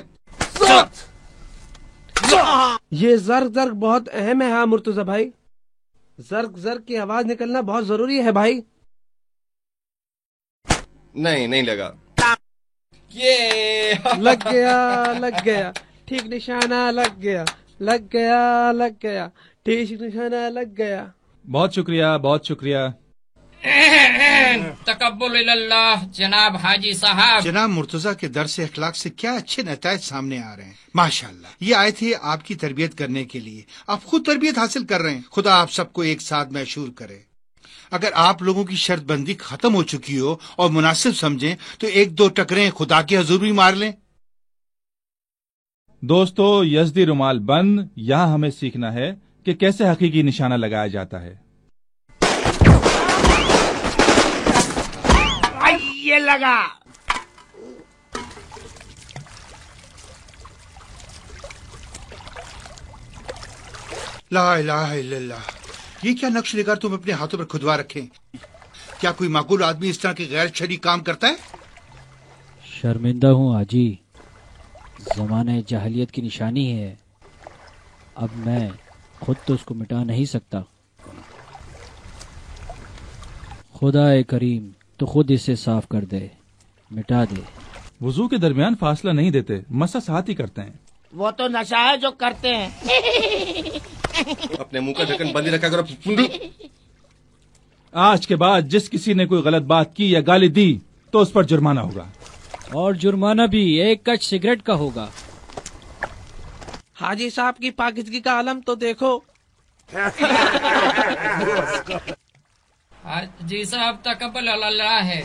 ये जर्ग जर्ग बहुत अहम है। हाँ मुर्तजा भाई, जर्ग जर्ग की आवाज निकलना बहुत जरूरी है भाई। नहीं नहीं लगा। ये लग गया लग गया, ठीक निशाना लग गया, लग गया लग गया, ठीक निशाना लग गया। बहुत शुक्रिया, बहुत शुक्रिया। तकब्बुल इल्लाह जनाब हाजी साहब। जनाब मुर्तजा के दर से अखलाक से क्या अच्छे नतायज सामने आ रहे हैं, माशाल्लाह। ये आए थे आपकी तरबियत करने के लिए, आप खुद तरबियत हासिल कर रहे हैं। खुदा आप सबको एक साथ मैशूर करे। अगर आप लोगों की शर्त बंदी खत्म हो चुकी हो और मुनासिब समझें तो एक दो टकरे खुदा के हजूर भी मार लें। दोस्तों, यज़दी रुमाल बंद। यहाँ हमें सीखना है कि कैसे हकीकी निशाना लगाया जाता है। ये लगा। ला इलाहा इल्लल्लाह। ये क्या नक्श निगार तुम अपने हाथों पर खुदवा रखे? क्या कोई माकूल आदमी इस तरह के गैर शरई काम करता है? शर्मिंदा हूँ आजी, जमाने जahलियत की निशानी है। अब मैं खुद तो उसको मिटा नहीं सकता। खुदा ए करीम तो खुद इसे साफ कर दे, मिटा दे। वुजू के दरमियान फासला नहीं देते, मसा साथ ही करते हैं। वो तो नशा है जो करते हैं। अपने मुंह का ढक्कन बंद ही रखा करो। आज के बाद जिस किसी ने कोई गलत बात की या गाली दी तो उस पर जुर्माना होगा। और जुर्माना भी एक कच सिगरेट का होगा। हाजी साहब की पाकिजगी का आलम तो देखो। हाजी साहब तकब्बल अल्लाह है।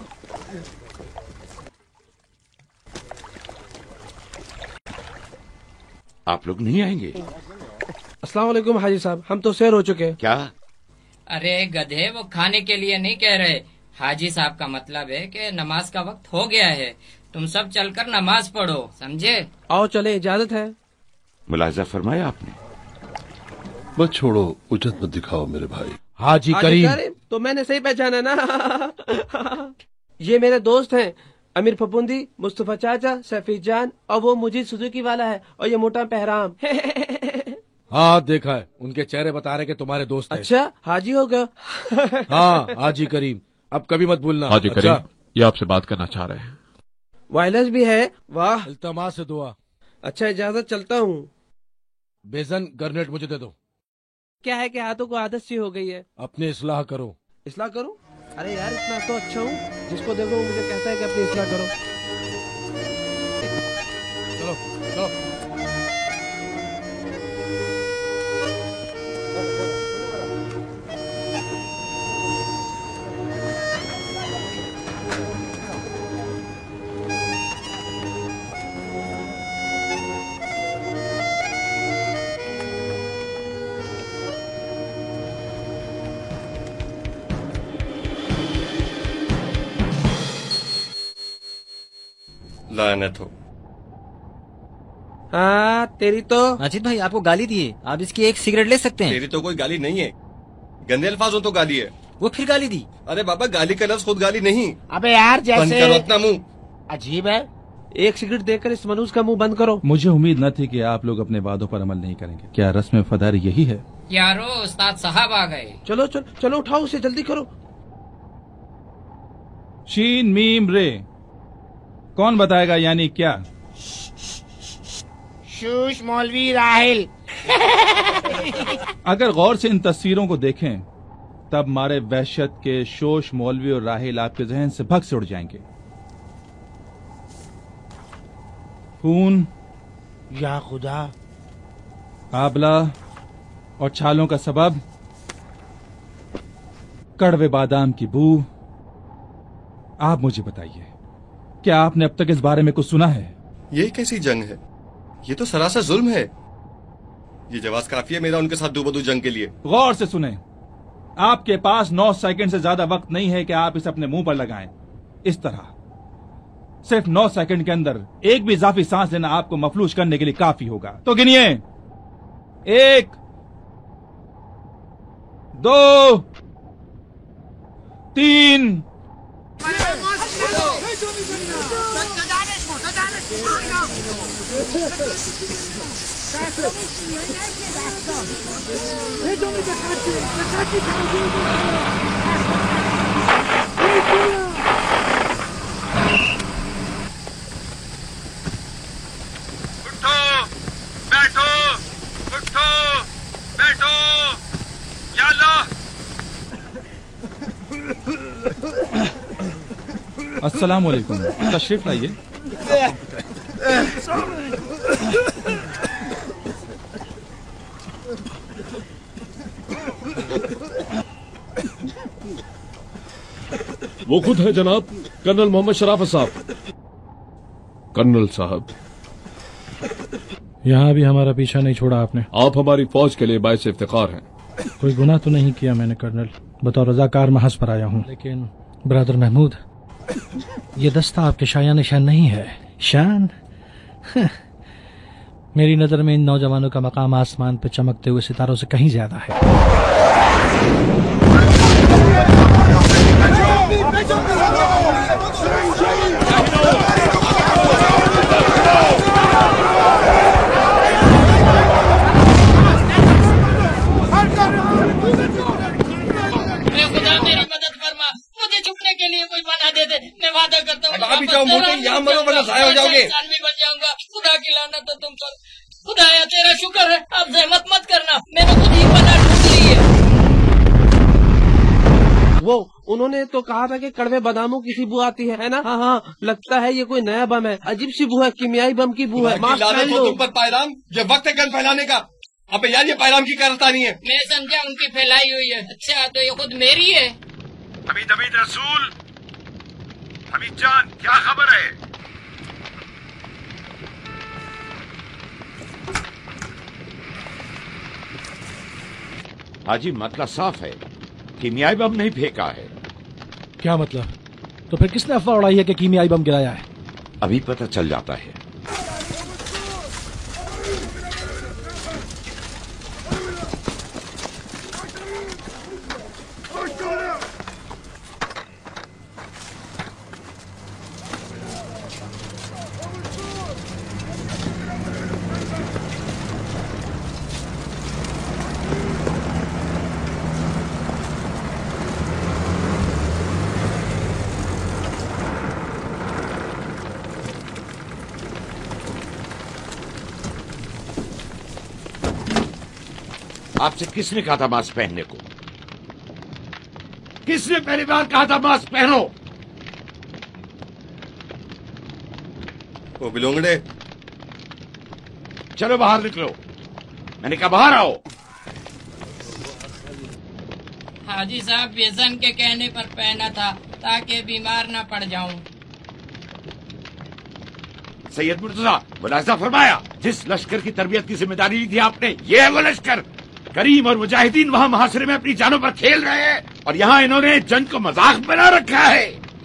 आप लोग नहीं आएंगे? अस्सलाम वालेकुम हाजी साहब, हम तो सैर हो चुके। क्या? अरे गधे, वो खाने के लिए नहीं कह रहे। हाजी साहब का मतलब है कि नमाज का वक्त हो गया है, तुम सब चलकर नमाज पढ़ो, समझे? आओ चले, इजाजत है। मुलाहिजा फरमाया आपने। बस छोड़ो, उजत मत दिखाओ मेरे भाई। हाजी करीम। तो मैंने सही पहचाना ना। ये मेरे दोस्त हैं, अमीर फपुंदी, मुस्तफा चाचा, सैफी जान, और वो मुजीद सुजुकी वाला है, और ये मोटा पहराम। हाँ देखा है, उनके चेहरे बता रहे कि तुम्हारे दोस्त हैं। अच्छा, हाजी हो गया। हाँ हाजी करीम, अब कभी मत भूलना। हाजी अच्छा? करीम, ये आपसे बात करना चाह रहे हैं। वायरलेस भी है, वाह। इल्तमा से दुआ। अच्छा, इजाजत, चलता हूँ। बेजन गरनेट मुझे दे दो। क्या है कि हाथों को आदत सी हो गई है। अपनी इस्लाह करो। इस्लाह करूं? अरे यार, इतना तो अच्छा हूँ, जिसको देखो मुझे कहता है कि अपनी इस्लाह करो। चलो चलो। लानत हो। हाँ तेरी तो। माजिद भाई आपको गाली दिए, आप इसकी एक सिगरेट ले सकते हैं। तेरी तो कोई गाली नहीं है, गंदे अल्फाजों तो गाली है। वो फिर गाली दी। अरे बाबा गाली का लफ्ज खुद गाली नहीं। अबे यार जैसे बंद करो अपना मुंह। अजीब है। एक सिगरेट देकर इस मनूस का मुंह बंद करो। मुझे उम्मीद न थी कि आप लोग अपने वादों पर अमल नहीं करेंगे। क्या रस्म फदार यही है? यारो उस्ताद साहब आ गए। चलो चलो चलो उठाओ उसे, जल्दी करो। शीन मीम रे, कौन बताएगा यानी क्या? शूश मौलवी राहिल। अगर गौर से इन तस्वीरों को देखें तब मारे वहशत के शोश मौलवी और राहिल आपके जहन से भग से उड़ जाएंगे। खून, या खुदा, आबला और छालों का सबब, कड़वे बादाम की बू। आप मुझे बताइए, क्या आपने अब तक इस बारे में कुछ सुना है? ये कैसी जंग है? ये तो सरासर जुल्म है। ये जवाब काफी है मेरा उनके साथ दो बदू जंग के लिए। गौर से सुने, आपके पास नौ सेकंड से ज्यादा वक्त नहीं है कि आप इसे अपने मुंह पर लगाएं। इस तरह सिर्फ नौ सेकंड के अंदर एक भी इजाफी सांस लेना आपको मफलूज करने के लिए काफी होगा। तो गिनिए, एक, दो, तीन। उठो, बैठो, उठो, बैठो, या अल्लाह। अस्सलाम वालेकुम, तशरीफ लाइए। वो खुद है जनाब, कर्नल मोहम्मद शराफत साहब। कर्नल साहब, यहाँ भी हमारा पीछा नहीं छोड़ा आपने। आप हमारी फौज के लिए बाइस इफ्तिखार हैं। कोई गुनाह तो नहीं किया मैंने कर्नल, बतौर रजाकार महज पर आया हूँ। लेकिन ब्रदर महमूद, ये दस्ता आपके शाया निशान नहीं है। शान? मेरी नजर में इन नौजवानों का मकाम आसमान पर चमकते हुए सितारों से कहीं ज्यादा है। के लिए कोई मना दे दे, मैं वादा करता हूँ अभी जाओ मोटे, यहाँ मरो वरना ज़ाया हो जाओगे। इंसान भी बन जाऊंगा। खुदा की लानत तो तुम पर। खुदाया तेरा शुक्र है, अब जहमत मत करना, मैंने खुद ही पनाह ढूंढ ली है। वो उन्होंने तो कहा था कि कड़वे बादामों की सी बू आती है, है ना? हाँ हाँ, लगता है ये कोई नया बम है। अजीब सी बू है, कीमियाई बम की बू है। मास्क पहन लो। तुम पर पायराम, ये वक्त है गन फैलाने का। अबे यार ये पायराम की कारस्तानी है। मैं समझा उनकी फैलाई हुई है। अच्छा तो ये खुद मेरी है। हमीद हमीद रसूल, हमीद जान, क्या खबर है? हाजी मतलब साफ है, कीमियाई बम नहीं फेंका है। क्या मतलब? तो फिर किसने अफवाह उड़ाई है कि कीमियाई बम गिराया है? अभी पता चल जाता है। आपसे किसने कहा था मास्क पहनने को? किसने पहली बार कहा था मास्क पहनो? वो बिलोंगड़े, चलो बाहर निकलो। मैंने कहा बाहर आओ। हाजी साहब बेजन के कहने पर पहना था ताकि बीमार न पड़ जाऊं। सैयद मुर्तजा, मुलाहिजा फरमाया, जिस लश्कर की तरबियत की जिम्मेदारी ली थी आपने, ये है वो लश्कर। करीम और मुजाहिदीन वहाँ मुहासरे में अपनी जानों पर खेल रहे हैं और यहाँ इन्होंने जंग को मजाक बना रखा है।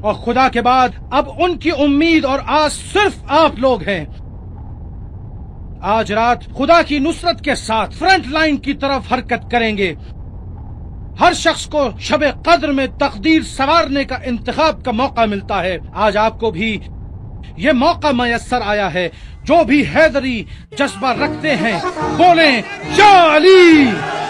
اور خدا کے بعد اب ان کی امید اور آس صرف آپ لوگ ہیں۔ آج رات خدا کی نصرت کے ساتھ فرنٹ لائن کی طرف حرکت کریں گے۔ ہر شخص کو شب قدر میں تقدیر سنوارنے کا انتخاب کا موقع ملتا ہے۔ آج آپ کو بھی یہ موقع میسر آیا ہے۔ جو بھی حیدری جذبہ رکھتے ہیں بولیں یا علی۔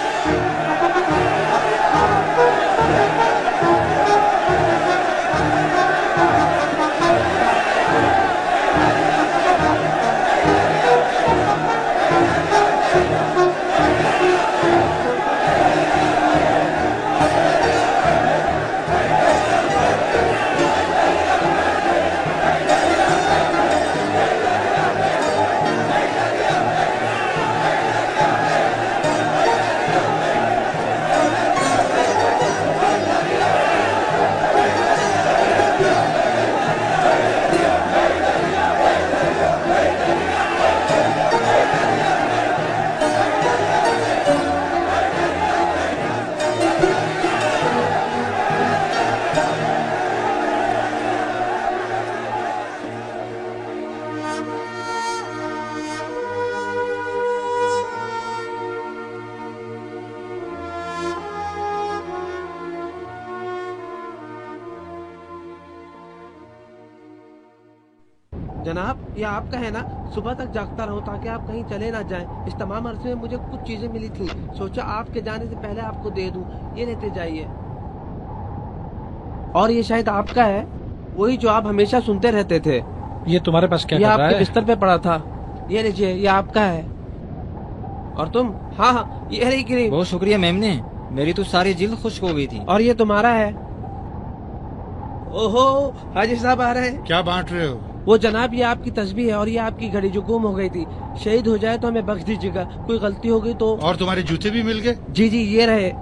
جناب یہ آپ کا ہے نا، صبح تک جاگتا رہو تاکہ آپ کہیں چلے نہ جائیں۔ اس تمام عرصے میں مجھے کچھ چیزیں ملی تھیں، سوچا آپ کے جانے سے پہلے آپ کو دے دوں، یہ لیتے جائیے۔ اور یہ شاید آپ کا ہے، وہی جو آپ ہمیشہ سنتے رہتے تھے۔ یہ تمہارے پاس کیا یہ کر آپ رہا کے ہے؟ بستر پہ پڑا تھا، یہ لیجیے، یہ آپ کا ہے۔ اور تم؟ ہاں ہاں یہ رہی کریم۔ بہت شکریہ میم نے، میری تو ساری جلد خشک ہو گئی تھی۔ اور یہ تمہارا ہے۔ اوہو حاجی صاحب آ رہے ہیں۔ کیا بانٹ رہے ہو؟ وہ جناب یہ آپ کی تسبیح ہے اور یہ آپ کی گھڑی جو گم ہو گئی تھی، شہید ہو جائے تو ہمیں بخش دیجیے گا، کوئی غلطی ہو گئی تو۔ اور تمہارے جوتے بھی مل گئے؟ جی جی یہ رہے۔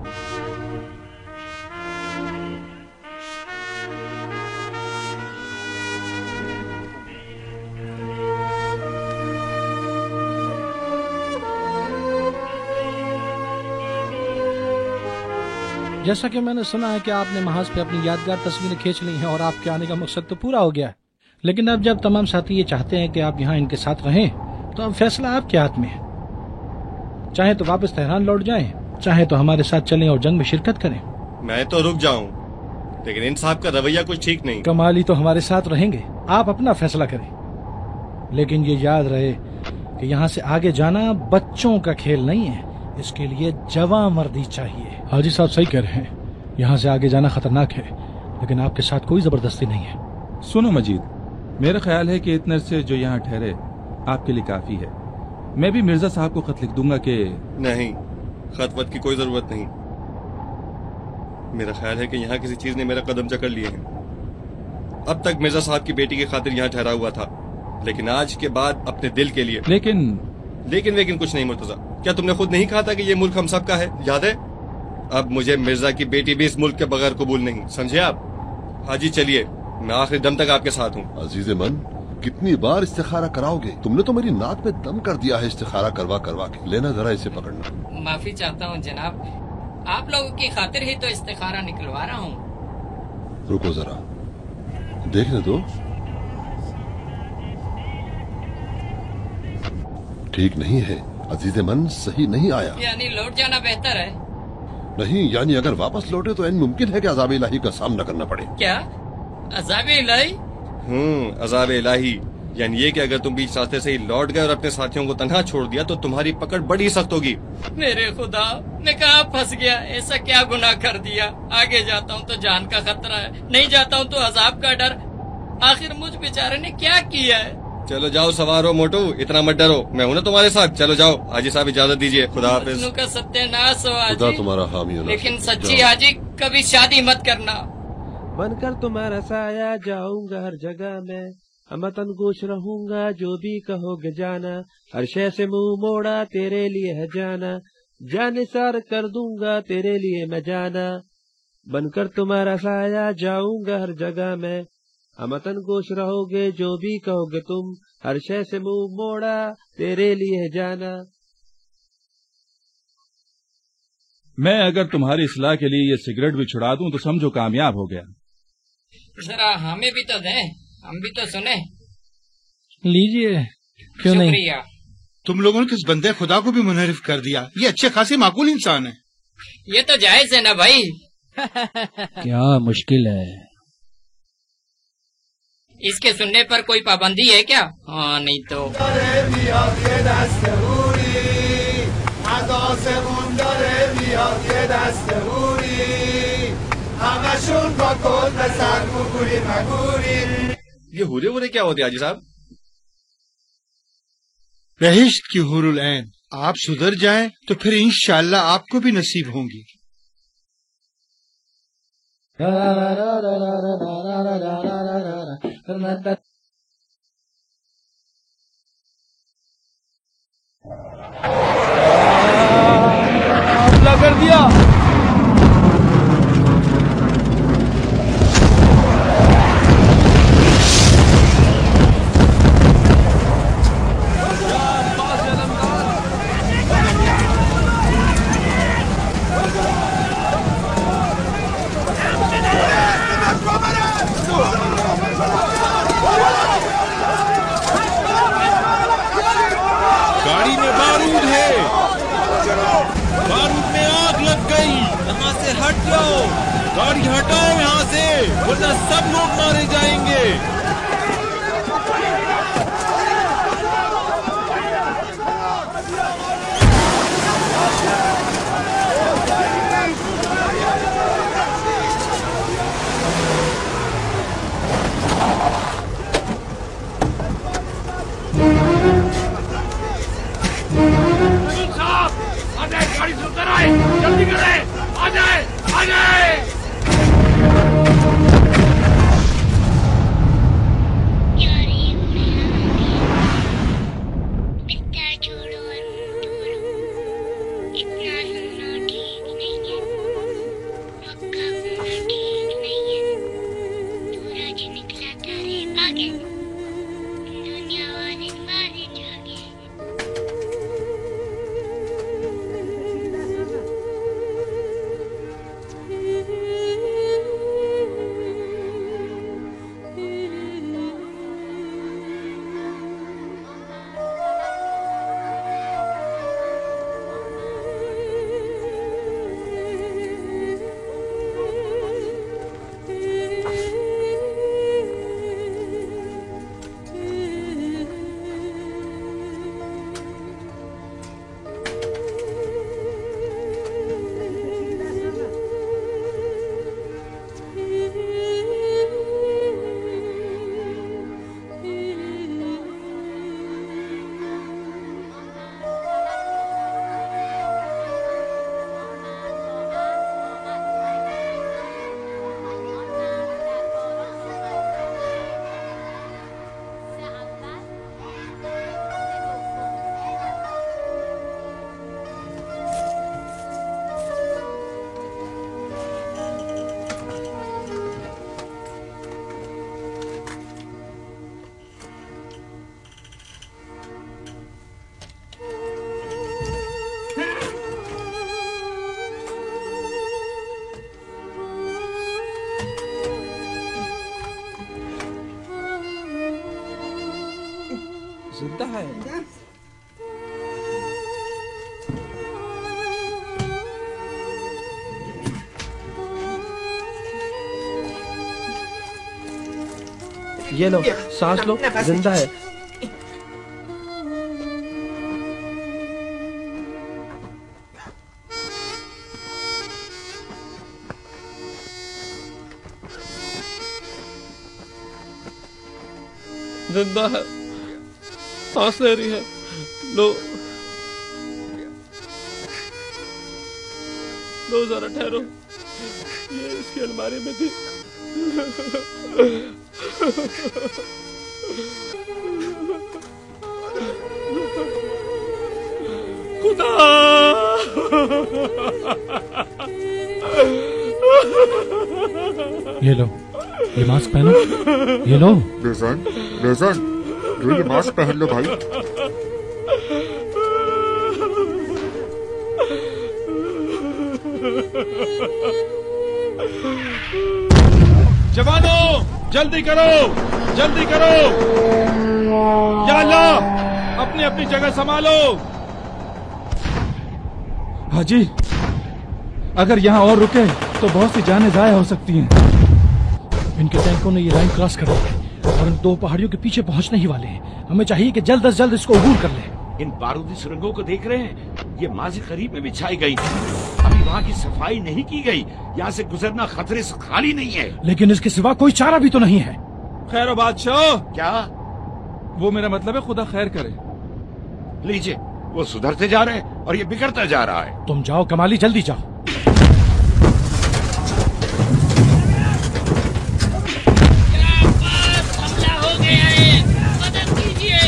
جیسا کہ میں نے سنا ہے کہ آپ نے محاذ پہ اپنی یادگار تصویریں کھینچ لی ہیں اور آپ کے آنے کا مقصد تو پورا ہو گیا ہے، لیکن اب جب تمام ساتھی یہ چاہتے ہیں کہ آپ یہاں ان کے ساتھ رہیں تو اب فیصلہ آپ کے ہاتھ میں ہے۔ چاہے تو واپس تہران لوٹ جائیں، چاہے تو ہمارے ساتھ چلیں اور جنگ میں شرکت کریں۔ میں تو رک جاؤں، لیکن ان صاحب کا رویہ کچھ ٹھیک نہیں۔ کمالی تو ہمارے ساتھ رہیں گے، آپ اپنا فیصلہ کریں، لیکن یہ یاد رہے کہ یہاں سے آگے جانا بچوں کا کھیل نہیں ہے، اس کے لیے جواں مردی چاہیے۔ حاجی صاحب صحیح کہہ رہے ہیں، یہاں سے آگے جانا خطرناک ہے، لیکن آپ کے ساتھ کوئی زبردستی نہیں ہے۔ سنو مجید، میرا خیال ہے کہ اتنے سے جو یہاں ٹھہرے آپ کے لیے کافی ہے۔ میں بھی مرزا صاحب کو خط لکھ دوں گا کہ نہیں، خط وط کی کوئی ضرورت نہیں۔ میرا خیال ہے کہ یہاں کسی چیز نے میرا قدم جکڑ لیے ہیں۔ اب تک مرزا صاحب کی بیٹی کی خاطر یہاں ٹھہرا ہوا تھا، لیکن آج کے بعد اپنے دل کے لیے۔ لیکن لیکن لیکن کچھ نہیں مرتضیٰ، کیا تم نے خود نہیں کہا تھا کہ یہ ملک ہم سب کا ہے؟ یاد ہے؟ اب مجھے مرزا کی بیٹی بھی اس ملک کے بغیر قبول نہیں، سمجھے آپ؟ حاجی چلیے، میں آخری دم تک آپ کے ساتھ ہوں۔ عزیز من، کتنی بار استخارہ کراؤ گے؟ تم نے تو میری ناک پہ دم کر دیا ہے استخارہ کروا کروا کے۔ لینا ذرا اسے پکڑنا۔ معافی چاہتا ہوں جناب، آپ لوگوں کی خاطر ہی تو استخارہ نکلوا رہا ہوں۔ رکو ذرا، دیکھنے دو۔ ٹھیک نہیں ہے عزیز من، صحیح نہیں آیا۔ یعنی لوٹ جانا بہتر ہے؟ نہیں، یعنی اگر واپس لوٹے تو این ممکن ہے کہ عذاب الہی کا سامنا کرنا پڑے۔ کیا عذاب الہی؟ ہوں عذاب الہی، یعنی یہ کہ اگر تم بیچ راستے سے ہی لوٹ گئے اور اپنے ساتھیوں کو تنہا چھوڑ دیا تو تمہاری پکڑ بڑی سخت ہوگی۔ میرے خدا، میں کہاں پھنس گیا؟ ایسا کیا گناہ کر دیا؟ آگے جاتا ہوں تو جان کا خطرہ ہے، نہیں جاتا ہوں تو عذاب کا ڈر۔ آخر مجھ بیچارے نے کیا کیا ہے؟ چلو جاؤ سوار ہو موٹو، اتنا مت ڈرو، میں ہوں نا تمہارے ساتھ۔ چلو جاؤ، حاجی صاحب اجازت دیجیے، خدا حافظ۔ مجنوں کا ستیہ ناش ہو خدا حاجی، تمہارا حامی و ناصر۔ لیکن سچی حاجی کبھی شادی مت کرنا۔ بن کر تمہارا سایہ جاؤں گا ہر جگہ میں، ہمتن گوش رہوں گا جو بھی کہو گے جانا، ہر شے سے منہ موڑا تیرے لیے ہے جانا، جان نثار کر دوں گا تیرے لیے میں جانا۔ بن کر تمہارا سایہ جاؤں گا ہر جگہ میں، ہمتن گوش رہو گے جو بھی کہو گے تم، ہر شے سے منہ موڑا تیرے لیے ہے جانا۔ میں اگر تمہاری اصلاح کے لیے یہ سگریٹ بھی چھڑا دوں تو سمجھو کامیاب ہو گیا۔ जरा हमें भी तो दें, हम भी तो सुने। लीजिए, क्यों नहीं। शुक्रिया। तुम लोगों ने किस बंदे खुदा को भी मुनहरिफ कर दिया। ये अच्छे खासे माकूल इंसान है। ये तो जायज है ना भाई। क्या मुश्किल है। इसके सुनने पर कोई पाबंदी है क्या? हाँ नहीं तो। ये हुरे वुरे क्या होते हाजी साहब? बहिश्त की हुरुल ऐन। आप सुधर जाएं तो फिर इंशाअल्लाह आपको भी नसीब होंगी। हमला कर दिया। गाड़ी में बारूद है, बारूद में आग लग गई। यहाँ से हट जाओ, गाड़ी हटाओ यहाँ से, वरना सब लोग मारे जाएंगे। गाड़ी से उतर आए, जल्दी करें, आ जाए, आ जाए। जिंदा है। ये लो, सांस लो, जिंदा है। जिंदा है, सांस ले रही है। लो लो जरा ठहरो, ये इसकी अलमारी में थी। खुदा ये लो, ये मास्क पहनो, ये लो। बेजान, बेजान, लो ये मास्क पहन लो भाई। जवानों, जल्दी करो, जल्दी करो। या अल्लाह, अपनी अपनी जगह संभालो। हाजी, अगर यहाँ और रुके तो बहुत सी जानें ज़ाया हो सकती हैं। इनके टैंकों ने ये लाइन क्रॉस कर ली है और इन दो पहाड़ियों के पीछे पहुंचने ही वाले हैं। हमें चाहिए कि जल्द से जल्द इसको अबूर कर ले। इन बारूदी सुरंगों को देख रहे हैं, ये माजी करीब में बिछाई गई थी। अभी वहाँ की सफाई नहीं की गई। यहाँ से गुजरना खतरे से खाली नहीं है। लेकिन इसके सिवा कोई चारा भी तो नहीं है। खैर बादशाह, क्या? वो मेरा मतलब है खुदा खैर करे। लीजिए, वो सुधरते जा रहे हैं और ये बिगड़ता जा रहा है। तुम जाओ कमाली, जल्दी जाओ। हमला हो गया है, मदद कीजिए।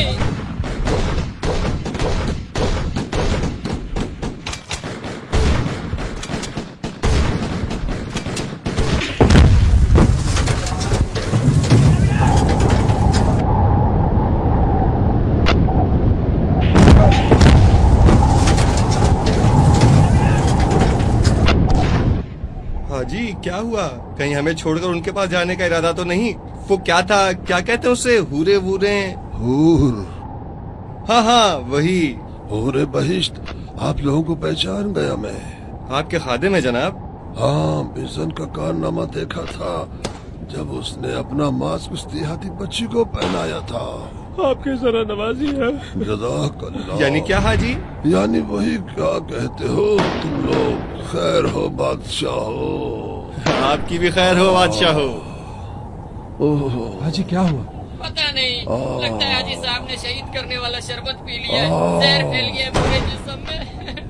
हाजी, क्या हुआ? कहीं हमें छोड़कर उनके पास जाने का इरादा तो नहीं? वो क्या था, क्या कहते हैं उसे? हूरे वूरे? हूर। हाँ हाँ, वही हूरे बहिश्त। आप लोगों को पहचान गया मैं। आपके खादिम है जनाब। हाँ, बिजन का कारनामा देखा था जब उसने अपना मास्क उस देहाती बच्ची को पहनाया था। आपके जरा नवाजी है। जज़ाकल्लाह। यानी क्या हाजी? यानी वही क्या कहते हो तुम लोग, खैर हो बादशाह हो। आपकी भी खैर हो बादशाह हो। ओह हाजी, क्या हुआ? पता नहीं, लगता है हाजी साहब ने शहीद करने वाला शरबत पी लिया है। जहर फैल गया है पूरे जिस्म में।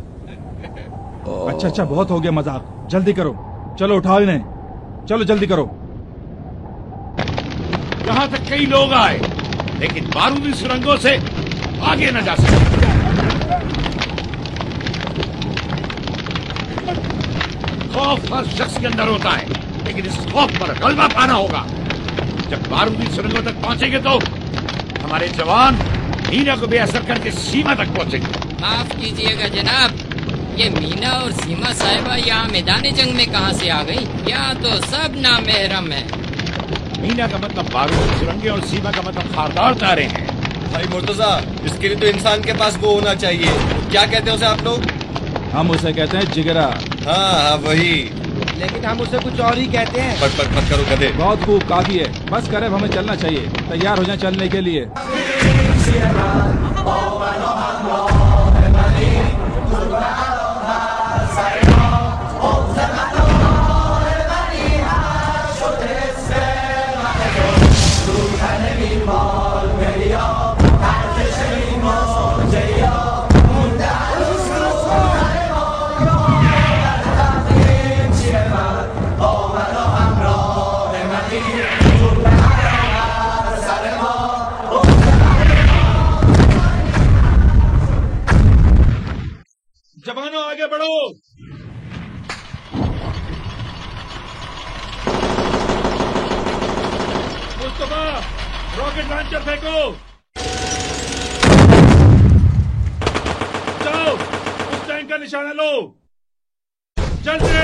अच्छा अच्छा, बहुत हो गया मजाक। जल्दी करो, चलो उठाओ इन्हें, चलो जल्दी करो। यहाँ तक कई लोग आए, लेकिन बारूदी सुरंगों से आगे न जा सके। खौफ हर शख्स के अंदर होता है, लेकिन इस खौफ पर गलबा पाना होगा। जब बारूदी सुरंगों तक पहुंचेंगे तो हमारे जवान मीना को बेअसर करके सीमा तक पहुंचेंगे। माफ कीजिएगा जनाब, ये मीना और सीमा साहिबा यहाँ मैदान जंग में कहाँ से आ गई? यहाँ तो सब नामहरम है। मीना का मतलब बारूदी सुरंगे और सीमा का मतलब खारदार तारे हैं। भाई मुर्तजा, इसके लिए तो इंसान के पास वो होना चाहिए। क्या कहते हैं उसे आप लोग? हम उसे कहते हैं जिगरा। हाँ हाँ, वही। लेकिन हम उसे कुछ और ही कहते हैं। पट पट पट करो गधे। बहुत खूब, काफी है। बस करे, हमें चलना चाहिए। तैयार हो जाए चलने के लिए। जवानों, आगे बढ़ो। मुस्तफा, रॉकेट लॉन्चर फेंको। जाओ, उस टैंक का निशाना लो। जल्दी।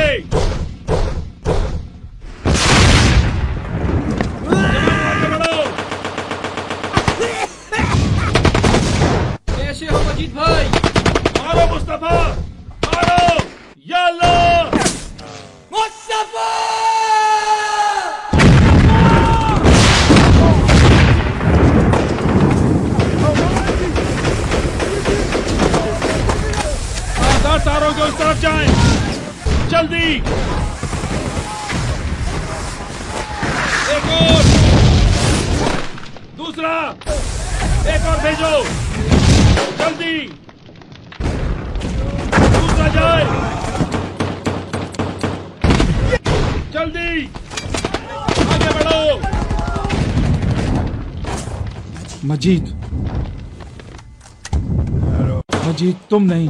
जवानों, आगे बढ़ो। कैसे हो मजीद भाई? मारो मुस्तफा, मारो। या अल्लाह, मुस्तफा! आधार तारों के उस तरफ जाएं, जल्दी। एक और, दूसरा, एक और भेजो, जल्दी। दूसरा जाए, जल्दी। आगे बढ़ो। मजीद, मजीद, तुम नहीं।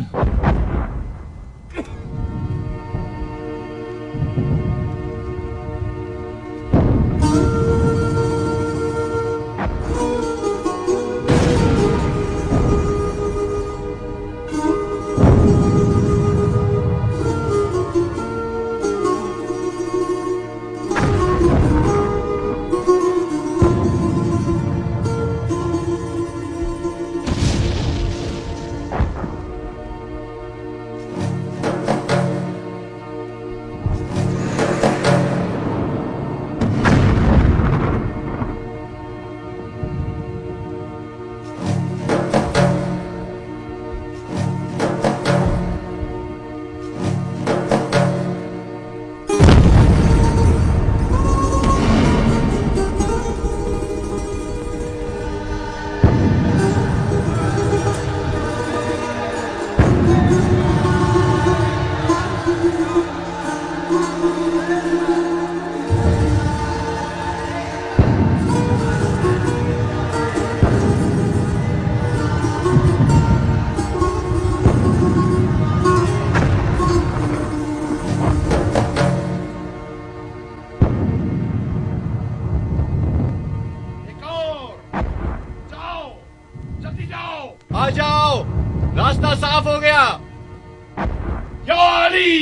راستہ صاف ہو گیا. یا علی.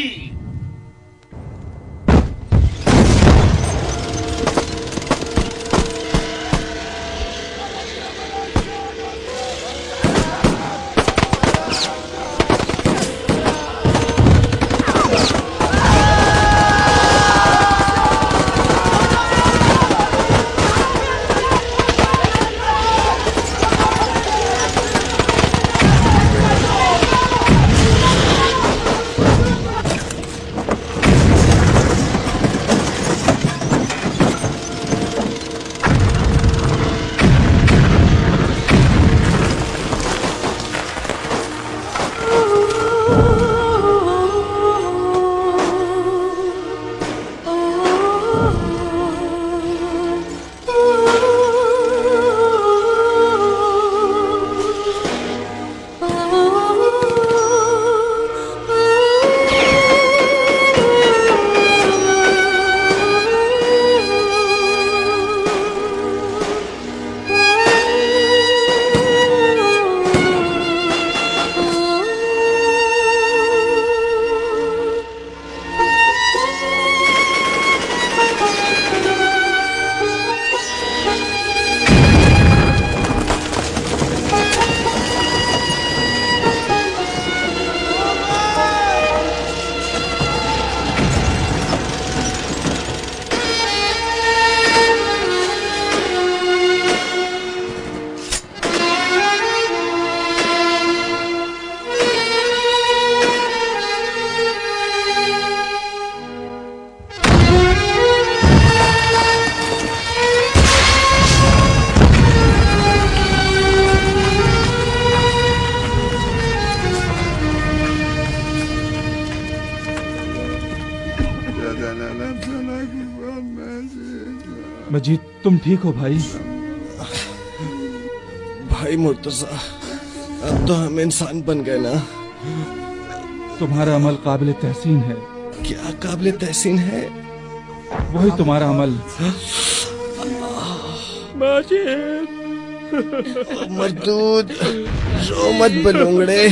مجید تم ٹھیک ہو بھائی؟ بھائی مرتضی اب تو ہم انسان بن گئے نا. تمہارا عمل قابل تحسین ہے. کیا قابل تحسین ہے؟ وہی تمہارا عمل. مردود رو مت بلونگڑے.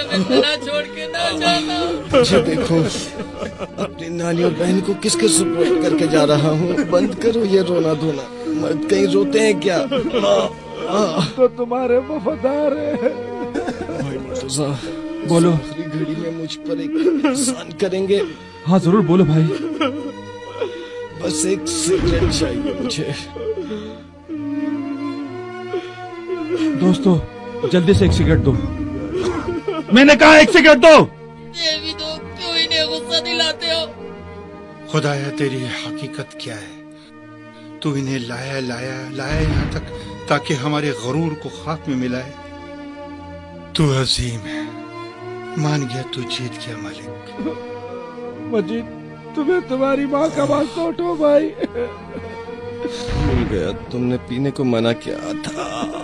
مجھے دیکھو اپنی نانی اور بہن کو کس کے سپورٹ کر کے جا رہا ہوں. بند کرو یہ رونا دھونا. مرد کہیں روتے ہیں کیا؟ تو تمہارے وفادار ہیں. بھائی مرتضی بولو. آخری گھڑی میں مجھ پر ایک احسان کریں گے؟ ہاں ضرور بولو بھائی. بس ایک سگریٹ چاہیے مجھے. دوستو جلدی سے ایک سگریٹ دو. میں نے کہا ایک سگریٹ دو. یہ بھی دو. کیوں انہیں غصہ دلاتے ہو؟ خدایا تیری حقیقت کیا ہے؟ تو انہیں لایا لایا لایا یہاں تک تاکہ ہمارے غرور کو خاتمے ملائے. تو عظیم ہے. مان گیا تو جیت گیا مالک. مجید تمہیں تمہاری ماں کا واسطہ اٹھو بھائی. بھول گیا تم نے پینے کو منع کیا تھا.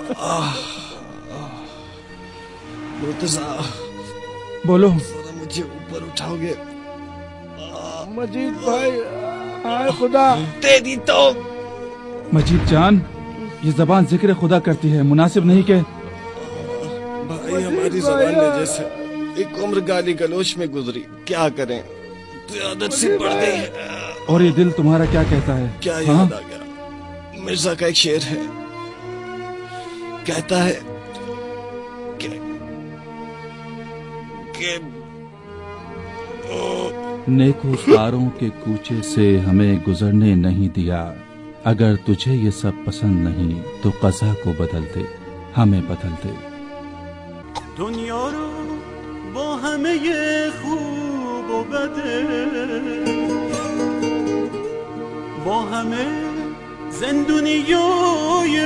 مرتضی بولو. ذرا مجھے اوپر اٹھاؤ گے؟ مجید بھائی آئے خدا. تیری تو مجید جان یہ زبان ذکر خدا کرتی ہے. مناسب نہیں کہ بھائی ہماری زبان میں جیسے ایک عمر گالی گلوچ میں گزری. کیا کریں عادت سے بڑھ گئی. اور یہ دل تمہارا کیا کہتا ہے؟ کیا یاد آ گیا. مرزا کا ایک شعر ہے کہتا ہے کہ کہ نیکوکاروں کے کوچے سے ہمیں گزرنے نہیں دیا. اگر تجھے یہ سب پسند نہیں تو قضا کو بدل دے. ہمیں بدل دے. دنیا رو با همه خوب و بده با همه زندونیای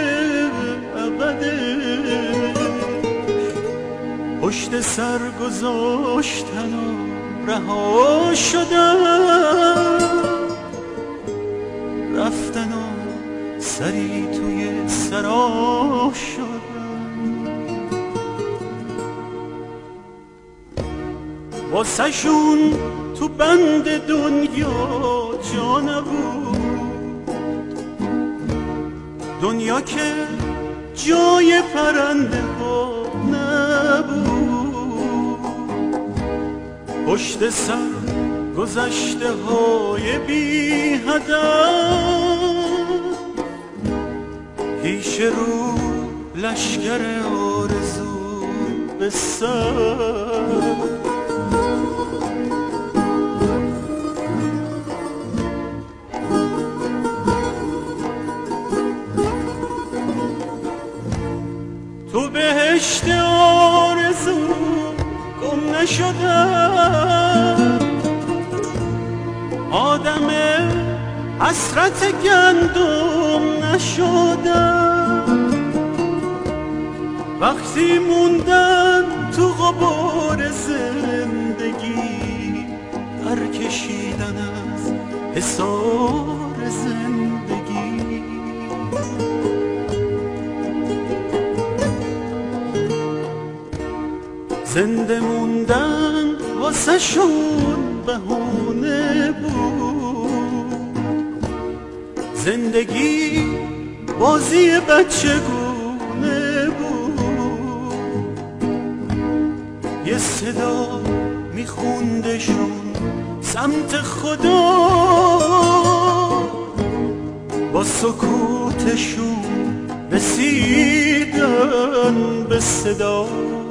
ابده پشت سر گذاشتن و رها شدن رفتن و سری توی سرا شدن واسه شون تو بند دنیا جا نبود دنیا که جای پرنده ها نبود پشت سر گذشته های بی هدف، پیش رو لشگر آرزو به سر. تو بهشت آرزو گم نشدم، آدم حسرت گندم نشدم. وقتی موندن تو غبار زندگی، پر کشیدن از حصار زندگی. زنده موندن واسه شون بهونه بود، زندگی بازی بچگونه بود. یه صدا میخوندشون سمت خدا، با سکوتشون رسیدن به صدا.